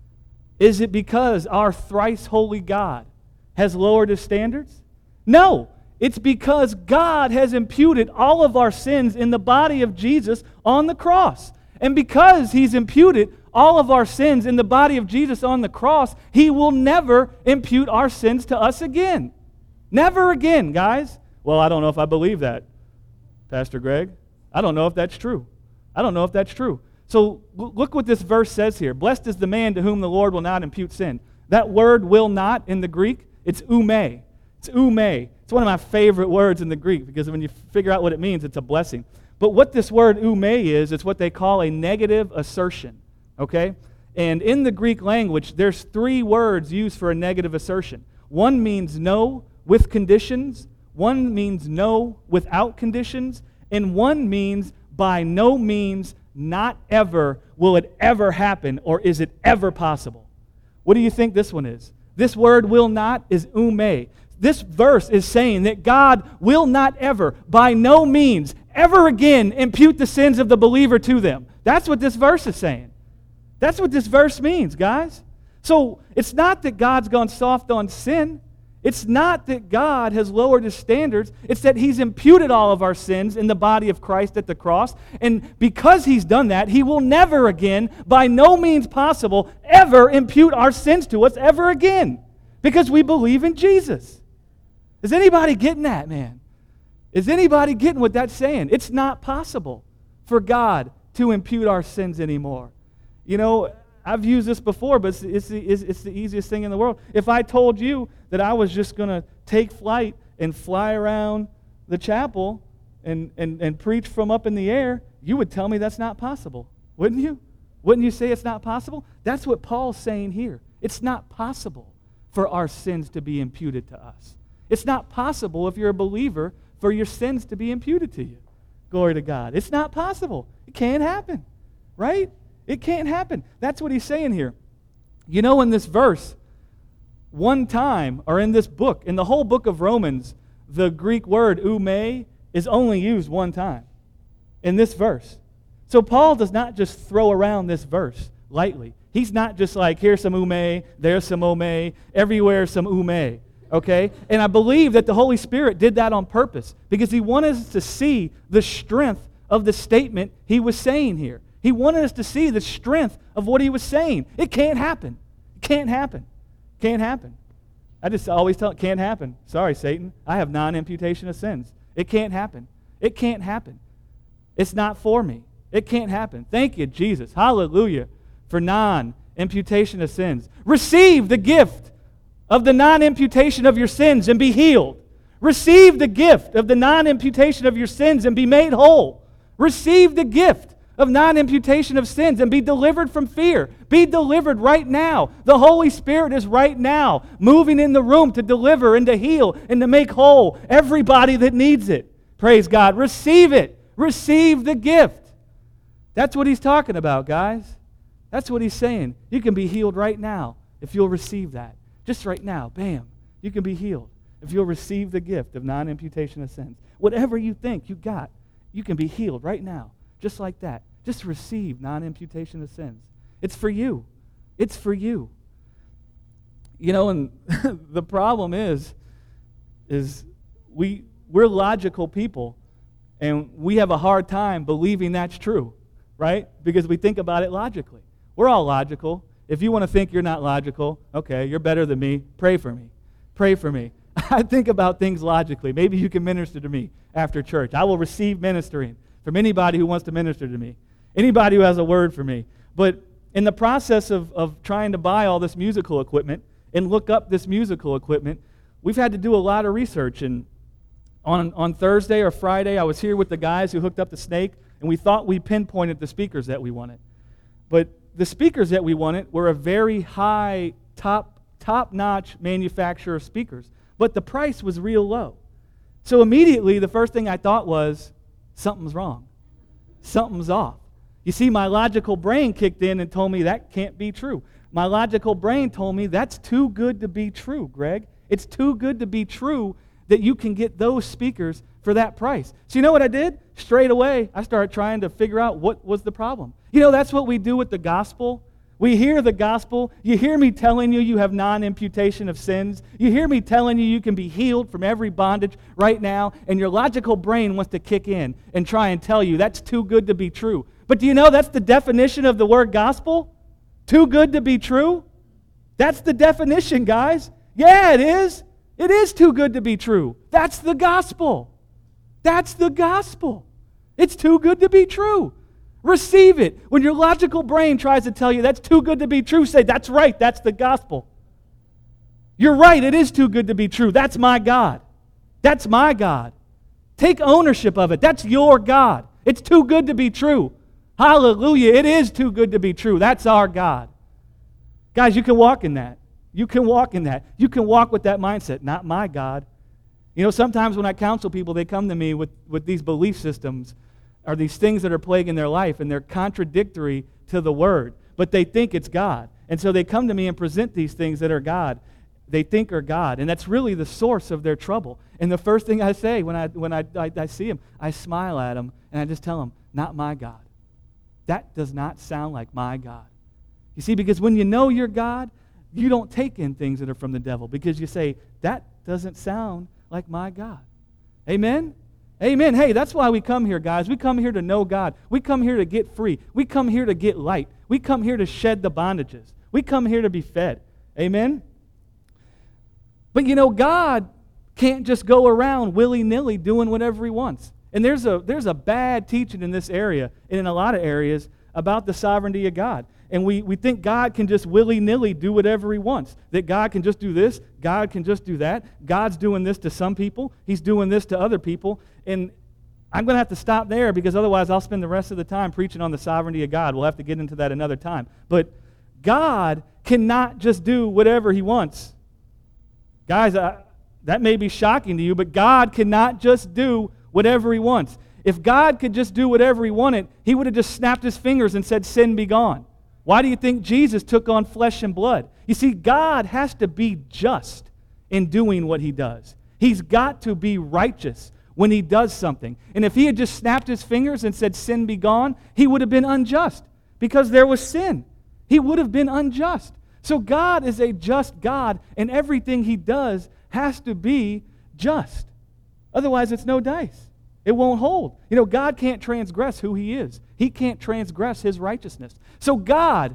Is it because our thrice holy God has lowered his standards? No. It's because God has imputed all of our sins in the body of Jesus on the cross. And because he's imputed all of our sins in the body of Jesus on the cross, he will never impute our sins to us again. Never again, guys. Well, I don't know if I believe that, Pastor Greg. I don't know if that's true. I don't know if that's true. So look what this verse says here. Blessed is the man to whom the Lord will not impute sin. That word will not in the Greek, it's ume. It's ume. It's one of my favorite words in the Greek because when you figure out what it means, it's a blessing. But what this word ume is, it's what they call a negative assertion. Okay? And in the Greek language, there's 3 words used for a negative assertion. One means no with conditions, one means no without conditions, and one means by no means, not ever, will it ever happen, or is it ever possible? What do you think this one is? This word will not is ume. This verse is saying that God will not ever, by no means, ever again impute the sins of the believer to them. That's what this verse is saying. That's what this verse means, guys. So it's not that God's gone soft on sin. It's not that God has lowered his standards. It's that he's imputed all of our sins in the body of Christ at the cross. And because he's done that, he will never again, by no means possible, ever impute our sins to us ever again. Because we believe in Jesus. Is anybody getting that, man? Is anybody getting what that's saying? It's not possible for God to impute our sins anymore. You know, I've used this before, but it's the easiest thing in the world. If I told you that I was just going to take flight and fly around the chapel and preach from up in the air, you would tell me that's not possible, wouldn't you? Wouldn't you say it's not possible? That's what Paul's saying here. It's not possible for our sins to be imputed to us. It's not possible, if you're a believer, for your sins to be imputed to you. Glory to God. It's not possible. It can't happen, right? It can't happen. That's what he's saying here. You know, in this verse, one time, or in this book, in the whole book of Romans, the Greek word ume is only used one time in this verse. So Paul does not just throw around this verse lightly. He's not just like, here's some ume, there's some ome, everywhere some ume, okay? And I believe that the Holy Spirit did that on purpose because he wanted us to see the strength of the statement he was saying here. He wanted us to see the strength of what he was saying. It can't happen. It can't happen. Can't happen. I just always tell it can't happen. Sorry, Satan. I have non-imputation of sins. It can't happen. It can't happen. It's not for me. It can't happen. Thank you, Jesus. Hallelujah for non-imputation of sins. Receive the gift of the non-imputation of your sins and be healed. Receive the gift of the non-imputation of your sins and be made whole. Receive the gift of non-imputation of sins and be delivered from fear. Be delivered right now. The Holy Spirit is right now moving in the room to deliver and to heal and to make whole everybody that needs it. Praise God. Receive it. Receive the gift. That's what he's talking about, guys. That's what he's saying. You can be healed right now if you'll receive that. Just right now. Bam. You can be healed if you'll receive the gift of non-imputation of sins. Whatever you think you got, you can be healed right now. Just like that. Just receive non-imputation of sins. It's for you. It's for you. You know, and the problem is we're logical people, and we have a hard time believing that's true, right? Because we think about it logically. We're all logical. If you want to think you're not logical, okay, you're better than me. Pray for me. Pray for me. I think about things logically. Maybe you can minister to me after church. I will receive ministering from anybody who wants to minister to me, anybody who has a word for me. But in the process of trying to buy all this musical equipment and look up this musical equipment, we've had to do a lot of research. And on Thursday or Friday, I was here with the guys who hooked up the snake, and we thought we pinpointed the speakers that we wanted. But the speakers that we wanted were a very high, top-notch manufacturer of speakers, but the price was real low. So immediately, the first thing I thought was, something's wrong. Something's off. You see, my logical brain kicked in and told me that can't be true. My logical brain told me that's too good to be true, Greg. It's too good to be true that you can get those speakers for that price. So you know what I did? Straight away, I started trying to figure out what was the problem. You know, that's what we do with the gospel. We hear the gospel. You hear me telling you you have non-imputation of sins. You hear me telling you can be healed from every bondage right now, and your logical brain wants to kick in and try and tell you that's too good to be true. But do you know that's the definition of the word gospel? Too good to be true? That's the definition, guys. Yeah, it is. It is too good to be true. That's the gospel. That's the gospel. It's too good to be true. Receive it. When your logical brain tries to tell you that's too good to be true, say, that's right, that's the gospel. You're right, it is too good to be true. That's my God. That's my God. Take ownership of it. That's your God. It's too good to be true. Hallelujah. It is too good to be true. That's our God. Guys, you can walk in that. You can walk in that. You can walk with that mindset. Not my God. You know, sometimes when I counsel people, they come to me with these belief systems or these things that are plaguing their life, and they're contradictory to the Word, but they think it's God. And so they come to me and present these things that are God, they think are God, and that's really the source of their trouble. And the first thing I say when I see them, I smile at them, and I just tell them, not my God. That does not sound like my God. You see, because when you know your God, you don't take in things that are from the devil, because you say, that doesn't sound like my God. Amen? Amen. Hey, that's why we come here, guys. We come here to know God. We come here to get free. We come here to get light. We come here to shed the bondages. We come here to be fed. Amen? But you know, God can't just go around willy-nilly doing whatever He wants. And there's a bad teaching in this area and in a lot of areas about the sovereignty of God. And we think God can just willy-nilly do whatever He wants. That God can just do this, God can just do that. God's doing this to some people, He's doing this to other people. And I'm going to have to stop there, because otherwise I'll spend the rest of the time preaching on the sovereignty of God. We'll have to get into that another time. But God cannot just do whatever He wants. Guys, that may be shocking to you, but God cannot just do whatever He wants. If God could just do whatever he wanted, he would have just snapped his fingers and said, sin be gone. Why do you think Jesus took on flesh and blood? You see, God has to be just in doing what he does. He's got to be righteous when he does something. And if he had just snapped his fingers and said, sin be gone, he would have been unjust because there was sin. He would have been unjust. So God is a just God, and everything he does has to be just. Otherwise, it's no dice. It won't hold. You know, God can't transgress who he is. He can't transgress his righteousness. So God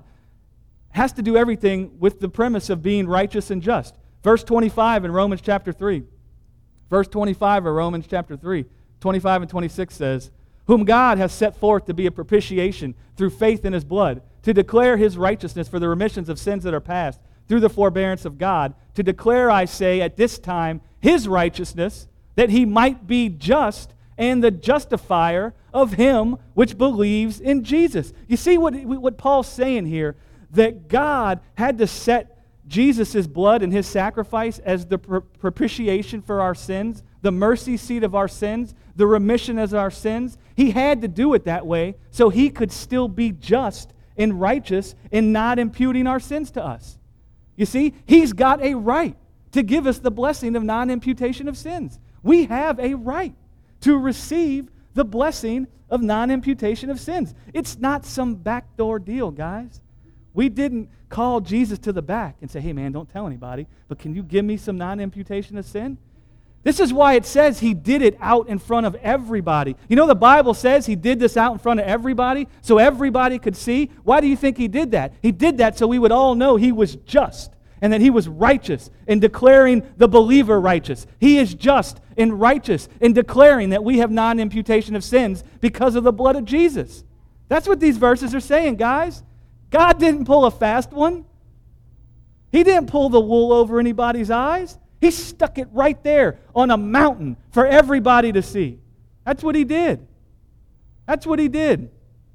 has to do everything with the premise of being righteous and just. Verse 25 in Romans chapter 3. Verse 25 of Romans chapter 3, 25 and 26 says, whom God has set forth to be a propitiation through faith in his blood, to declare his righteousness for the remissions of sins that are past, through the forbearance of God, to declare, I say, at this time, his righteousness, that he might be just and the justifier of him which believes in Jesus. You see what Paul's saying here? That God had to set Jesus' blood and his sacrifice as the propitiation for our sins, the mercy seat of our sins, the remission of our sins. He had to do it that way so he could still be just and righteous and not imputing our sins to us. You see, he's got a right to give us the blessing of non-imputation of sins. We have a right to receive the blessing of non-imputation of sins. It's not some backdoor deal, guys. We didn't call Jesus to the back and say, hey man, don't tell anybody, but can you give me some non-imputation of sin? This is why it says he did it out in front of everybody. You know, the Bible says he did this out in front of everybody so everybody could see. Why do you think he did that? He did that so we would all know he was just and that he was righteous in declaring the believer righteous. He is just and righteous in declaring that we have non-imputation of sins because of the blood of Jesus. That's what these verses are saying, guys. God didn't pull a fast one. He didn't pull the wool over anybody's eyes. He stuck it right there on a mountain for everybody to see. That's what he did. That's what he did.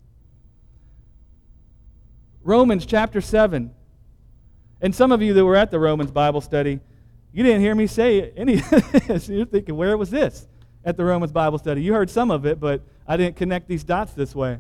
Romans chapter 7. And some of you that were at the Romans Bible study, you didn't hear me say any of this. You're thinking, where was this at the Romans Bible study? You heard some of it, but I didn't connect these dots this way.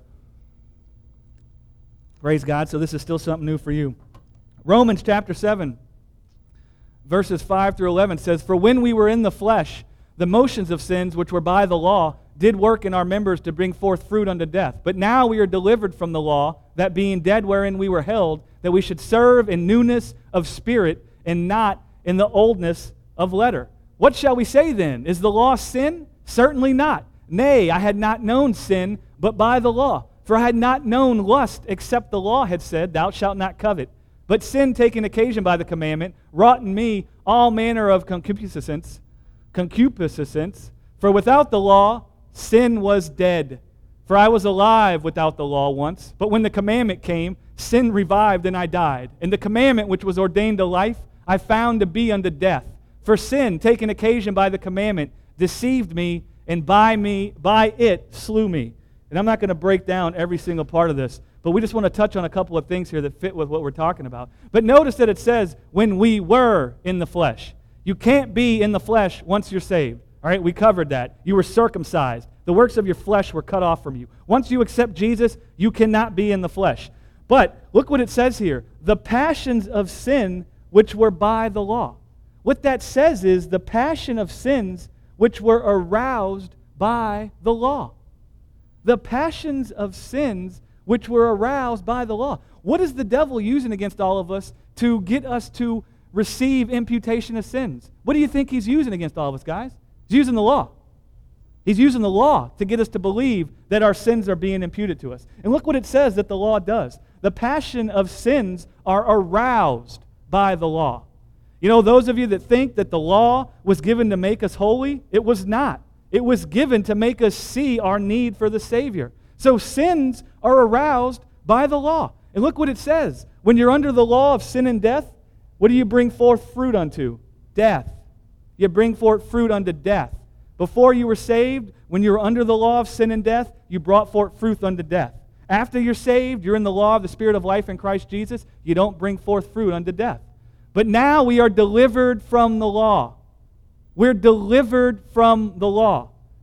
Praise God. So this is still something new for you. Romans chapter 7, verses 5 through 11 says, for when we were in the flesh, the motions of sins which were by the law did work in our members to bring forth fruit unto death. But now we are delivered from the law, that being dead wherein we were held, that we should serve in newness of spirit and not in the oldness of letter. What shall we say then? Is the law sin? Certainly not. Nay, I had not known sin but by the law. For I had not known lust except the law had said, thou shalt not covet. But sin, taking occasion by the commandment, wrought in me all manner of concupiscence. For without the law, sin was dead. For I was alive without the law once. But when the commandment came, sin revived and I died. And the commandment which was ordained to life, I found to be unto death. For sin, taking occasion by the commandment, deceived me, and by it slew me. And I'm not going to break down every single part of this, but we just want to touch on a couple of things here that fit with what we're talking about. But notice that it says, when we were in the flesh. You can't be in the flesh once you're saved. All right, we covered that. You were circumcised. The works of your flesh were cut off from you. Once you accept Jesus, you cannot be in the flesh. But look what it says here. The passions of sin which were by the law. What that says is the passion of sins which were aroused by the law. The passions of sins which were aroused by the law. What is the devil using against all of us to get us to receive imputation of sins? What do you think he's using against all of us, guys? He's using the law. He's using the law to get us to believe that our sins are being imputed to us. And look what it says that the law does. The passion of sins are aroused by the law. You know, those of you that think that the law was given to make us holy, it was not. It was given to make us see our need for the Savior. So sins are aroused by the law. And look what it says. When you're under the law of sin and death, what do you bring forth fruit unto? Death. You bring forth fruit unto death. Before you were saved, when you were under the law of sin and death, you brought forth fruit unto death. After you're saved, you're in the law of the Spirit of life in Christ Jesus, you don't bring forth fruit unto death. But now we are delivered from the law. We're delivered from the law.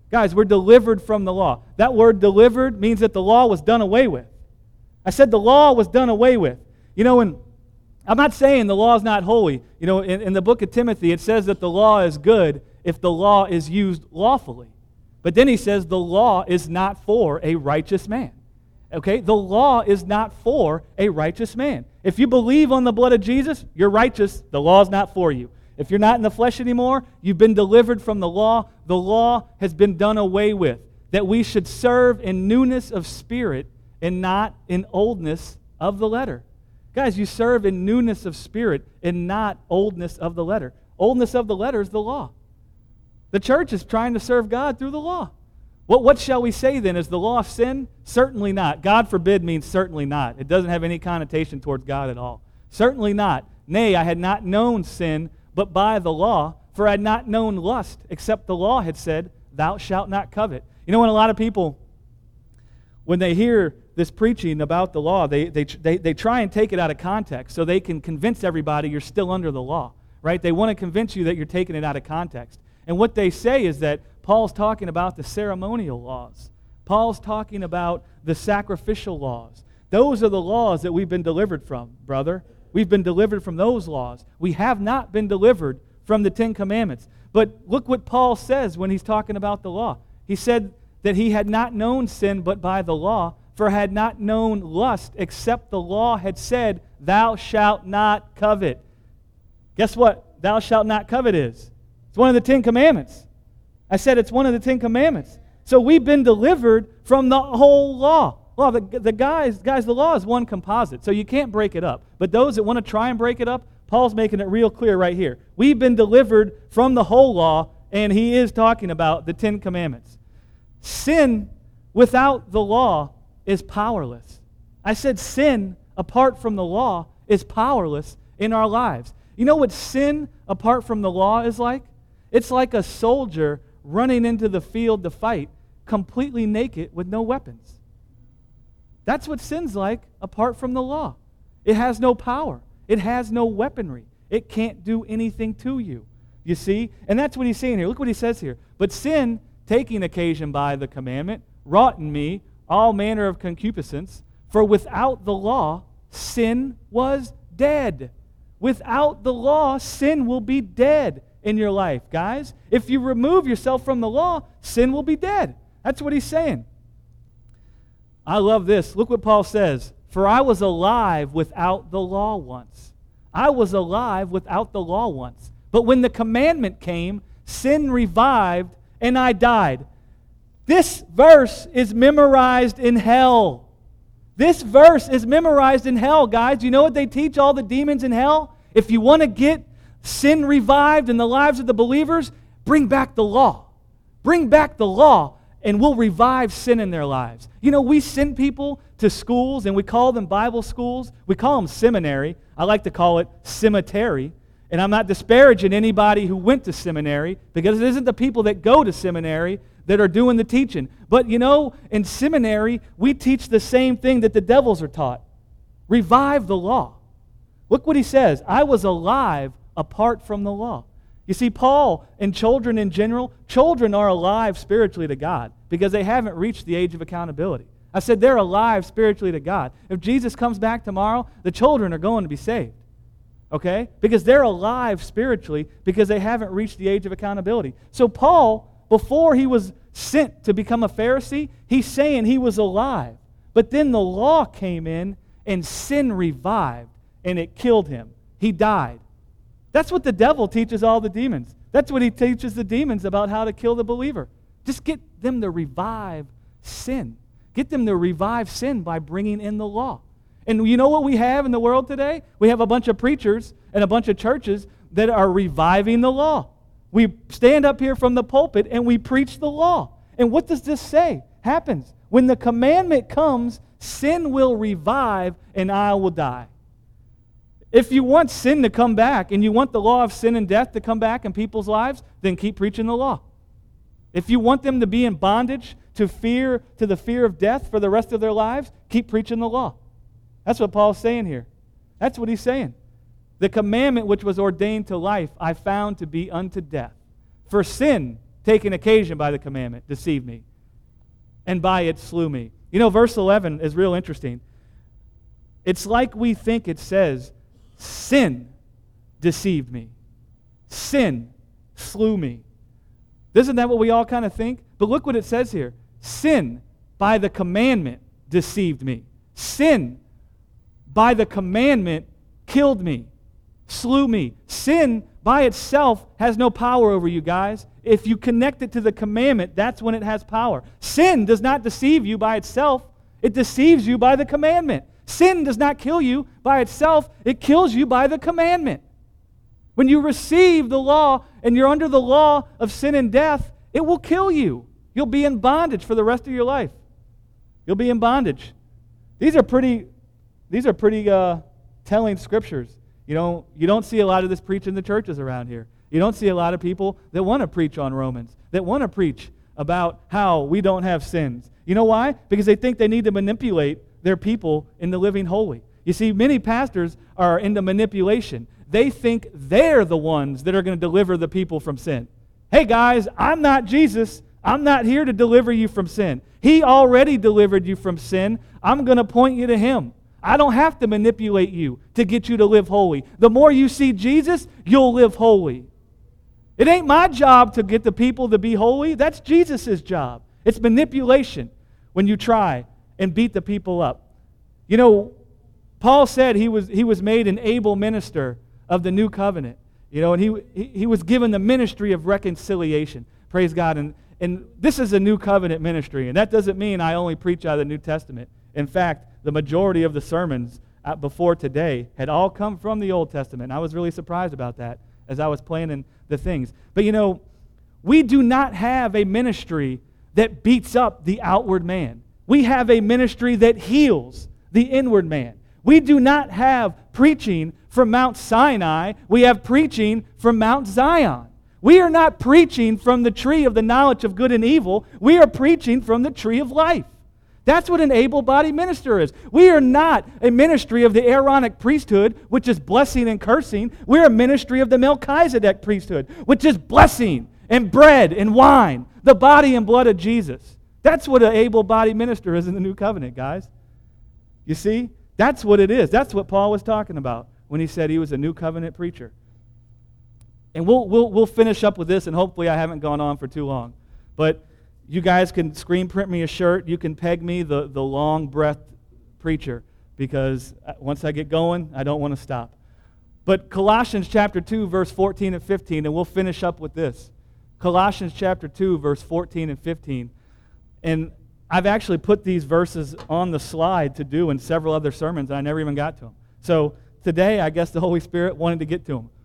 Guys, we're delivered from the law. That word delivered means that the law was done away with. I said the law was done away with. And I'm not saying the law is not holy. In the book of Timothy, it says that the law is good if the law is used lawfully. But then he says the law is not for a righteous man. Okay? The law is not for a righteous man. If you believe on the blood of Jesus, you're righteous. The law is not for you. If you're not in the flesh anymore, you've been delivered from the law. The law has been done away with. That we should serve in newness of spirit and not in oldness of the letter. Guys, you serve in newness of spirit and not oldness of the letter. Oldness of the letter is the law. The church is trying to serve God through the law. What shall we say then? Is the law sin? Certainly not. God forbid means certainly not. It doesn't have any connotation towards God at all. Certainly not. Nay, I had not known sin but by the law, for I had not known lust, except the law had said, thou shalt not covet. When a lot of people, when they hear this preaching about the law, they try and take it out of context so they can convince everybody you're still under the law, right? They want to convince you that you're taking it out of context. And what they say is that Paul's talking about the ceremonial laws. Paul's talking about the sacrificial laws. Those are the laws that we've been delivered from, brother. We've been delivered from those laws. We have not been delivered from the Ten Commandments. But look what Paul says when he's talking about the law. He said that he had not known sin but by the law, for had not known lust, except the law had said, thou shalt not covet. Guess what? Thou shalt not covet is. It's one of the Ten Commandments. I said it's one of the Ten Commandments. So we've been delivered from the whole law. Well, guys, the law is one composite, so you can't break it up. But those that want to try and break it up, Paul's making it real clear right here. We've been delivered from the whole law, and he is talking about the Ten Commandments. Sin without the law is powerless. I said sin apart from the law is powerless in our lives. You know what sin apart from the law is like? It's like a soldier running into the field to fight, completely naked with no weapons. That's what sin's like apart from the law. It has no power. It has no weaponry. It can't do anything to you. You see? And that's what he's saying here. Look what he says here. But sin, taking occasion by the commandment, wrought in me all manner of concupiscence, for without the law, sin was dead. Without the law, sin will be dead in your life, guys. If you remove yourself from the law, sin will be dead. That's what he's saying. I love this. Look what Paul says. For I was alive without the law once. I was alive without the law once. But when the commandment came, sin revived and I died. This verse is memorized in hell. This verse is memorized in hell, guys. You know what they teach all the demons in hell? If you want to get sin revived in the lives of the believers, bring back the law. Bring back the law, and we'll revive sin in their lives. We send people to schools, and we call them Bible schools. We call them seminary. I like to call it cemetery. And I'm not disparaging anybody who went to seminary, because it isn't the people that go to seminary that are doing the teaching. But in seminary, we teach the same thing that the devils are taught. Revive the law. Look what he says. I was alive apart from the law. You see, Paul and children in general, children are alive spiritually to God because they haven't reached the age of accountability. I said they're alive spiritually to God. If Jesus comes back tomorrow, the children are going to be saved. Okay? Because they're alive spiritually because they haven't reached the age of accountability. So Paul, before he was sent to become a Pharisee, he's saying he was alive. But then the law came in and sin revived and it killed him. He died. That's what the devil teaches all the demons. That's what he teaches the demons about how to kill the believer. Just get them to revive sin. Get them to revive sin by bringing in the law. And you know what we have in the world today? We have a bunch of preachers and a bunch of churches that are reviving the law. We stand up here from the pulpit and we preach the law. And what does this say? Happens. When the commandment comes, sin will revive and I will die. If you want sin to come back and you want the law of sin and death to come back in people's lives, then keep preaching the law. If you want them to be in bondage to the fear of death for the rest of their lives, keep preaching the law. That's what Paul's saying here. That's what he's saying. The commandment which was ordained to life I found to be unto death. For sin, taking occasion by the commandment, deceived me, and by it slew me. You know, verse 11 is real interesting. It's like we think it says, sin deceived me. Sin slew me. Isn't that what we all kind of think? But look what it says here. Sin by the commandment deceived me. Sin by the commandment killed me, slew me. Sin by itself has no power over you guys. If you connect it to the commandment, that's when it has power. Sin does not deceive you by itself. It deceives you by the commandment. Sin does not kill you by itself. It kills you by the commandment. When you receive the law and you're under the law of sin and death, it will kill you. You'll be in bondage for the rest of your life. You'll be in bondage. These are pretty telling scriptures. You don't see a lot of this preached in the churches around here. You don't see a lot of people that want to preach on Romans, that want to preach about how we don't have sins. You know why? Because they think they need to manipulate their people into living holy. You see, many pastors are into manipulation. They think they're the ones that are going to deliver the people from sin. Hey guys, I'm not Jesus. I'm not here to deliver you from sin. He already delivered you from sin. I'm going to point you to Him. I don't have to manipulate you to get you to live holy. The more you see Jesus, you'll live holy. It ain't my job to get the people to be holy. That's Jesus' job. It's manipulation when you try and beat the people up. You know, Paul said he was made an able minister of the new covenant. You know, and he was given the ministry of reconciliation. Praise God. And this is a new covenant ministry. And that doesn't mean I only preach out of the New Testament. In fact, the majority of the sermons before today had all come from the Old Testament. I was really surprised about that as I was planning the things. But you know, we do not have a ministry that beats up the outward man. We have a ministry that heals the inward man. We do not have preaching from Mount Sinai. We have preaching from Mount Zion. We are not preaching from the tree of the knowledge of good and evil. We are preaching from the tree of life. That's what an able-bodied minister is. We are not a ministry of the Aaronic priesthood, which is blessing and cursing. We're a ministry of the Melchizedek priesthood, which is blessing and bread and wine, the body and blood of Jesus. That's what an able-bodied minister is in the new covenant, guys. You see? That's what it is. That's what Paul was talking about when he said he was a new covenant preacher. And we'll finish up with this, and hopefully I haven't gone on for too long. But you guys can screen print me a shirt. You can peg me the long-breathed preacher, because once I get going, I don't want to stop. But Colossians chapter 2, verse 14 and 15, and we'll finish up with this. Colossians chapter 2, verse 14 and 15. And I've actually put these verses on the slide to do in several other sermons, and I never even got to them. So today, I guess the Holy Spirit wanted to get to them.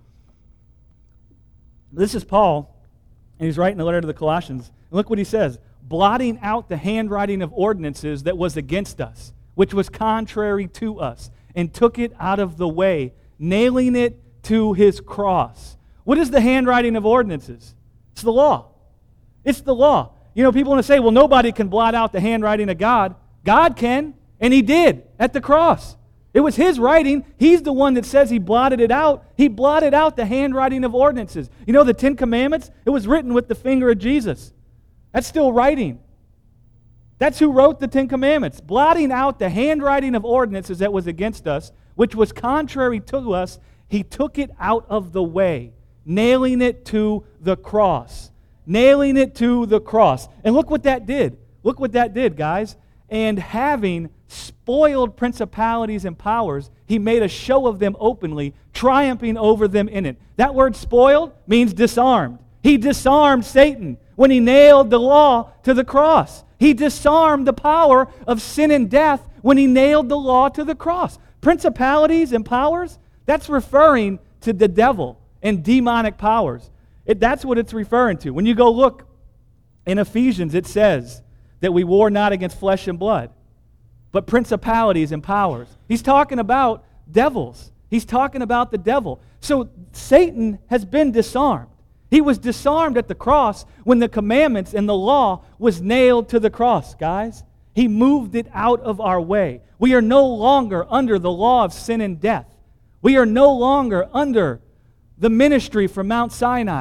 This is Paul, and he's writing a letter to the Colossians. And look what he says. Blotting out the handwriting of ordinances that was against us, which was contrary to us, and took it out of the way, nailing it to his cross. What is the handwriting of ordinances? It's the law. It's the law. You know, people want to say, well, nobody can blot out the handwriting of God. God can, and He did at the cross. It was His writing. He's the one that says He blotted it out. He blotted out the handwriting of ordinances. You know, the Ten Commandments, it was written with the finger of Jesus. That's still writing. That's who wrote the Ten Commandments. Blotting out the handwriting of ordinances that was against us, which was contrary to us, He took it out of the way, nailing it to the cross. Nailing it to the cross. And look what that did. Look what that did, guys. And having spoiled principalities and powers, He made a show of them openly, triumphing over them in it. That word spoiled means disarmed. He disarmed Satan when He nailed the law to the cross. He disarmed the power of sin and death when He nailed the law to the cross. Principalities and powers, that's referring to the devil and demonic powers. That's what it's referring to. When you go look in Ephesians, it says that we war not against flesh and blood, but principalities and powers. He's talking about devils. He's talking about the devil. So Satan has been disarmed. He was disarmed at the cross when the commandments and the law was nailed to the cross, guys. He moved it out of our way. We are no longer under the law of sin and death. We are no longer under the ministry from Mount Sinai.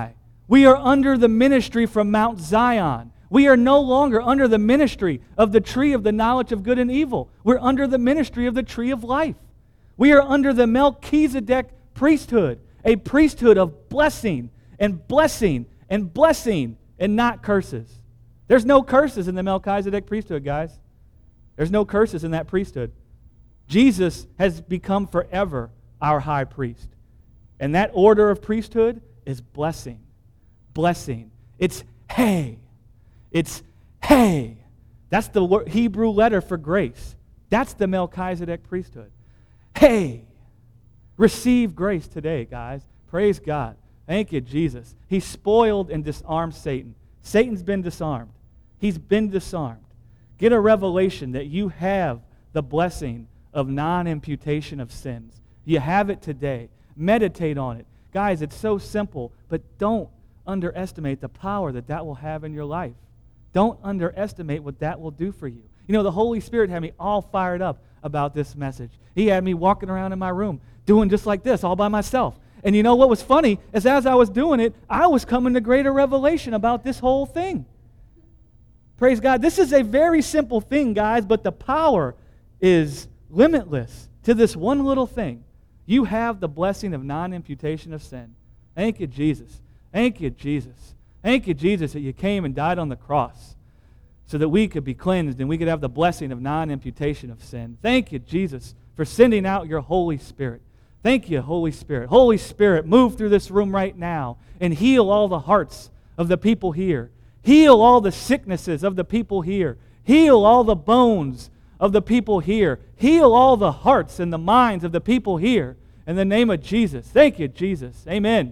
We are under the ministry from Mount Zion. We are no longer under the ministry of the tree of the knowledge of good and evil. We're under the ministry of the tree of life. We are under the Melchizedek priesthood, a priesthood of blessing and blessing and blessing and not curses. There's no curses in the Melchizedek priesthood, guys. There's no curses in that priesthood. Jesus has become forever our high priest. And that order of priesthood is blessing. Blessing. It's hey. It's hey. That's the Hebrew letter for grace. That's the Melchizedek priesthood. Hey. Receive grace today, guys. Praise God. Thank you, Jesus. He spoiled and disarmed Satan. Satan's been disarmed. He's been disarmed. Get a revelation that you have the blessing of non-imputation of sins. You have it today. Meditate on it. Guys, it's so simple, but don't underestimate the power that that will have in your life. Don't underestimate what that will do for you. You know, the Holy Spirit had me all fired up about this message. He had me walking around in my room doing just like this all by myself. And you know what was funny is as I was doing it, I was coming to greater revelation about this whole thing. Praise God. This is a very simple thing, guys, but the power is limitless to this one little thing. You have the blessing of non-imputation of sin. Thank you, Jesus. Thank you, Jesus. Thank you, Jesus, that you came and died on the cross so that we could be cleansed and we could have the blessing of non-imputation of sin. Thank you, Jesus, for sending out your Holy Spirit. Thank you, Holy Spirit. Holy Spirit, move through this room right now and heal all the hearts of the people here. Heal all the sicknesses of the people here. Heal all the bones of the people here. Heal all the hearts and the minds of the people here. In the name of Jesus. Thank you, Jesus. Amen.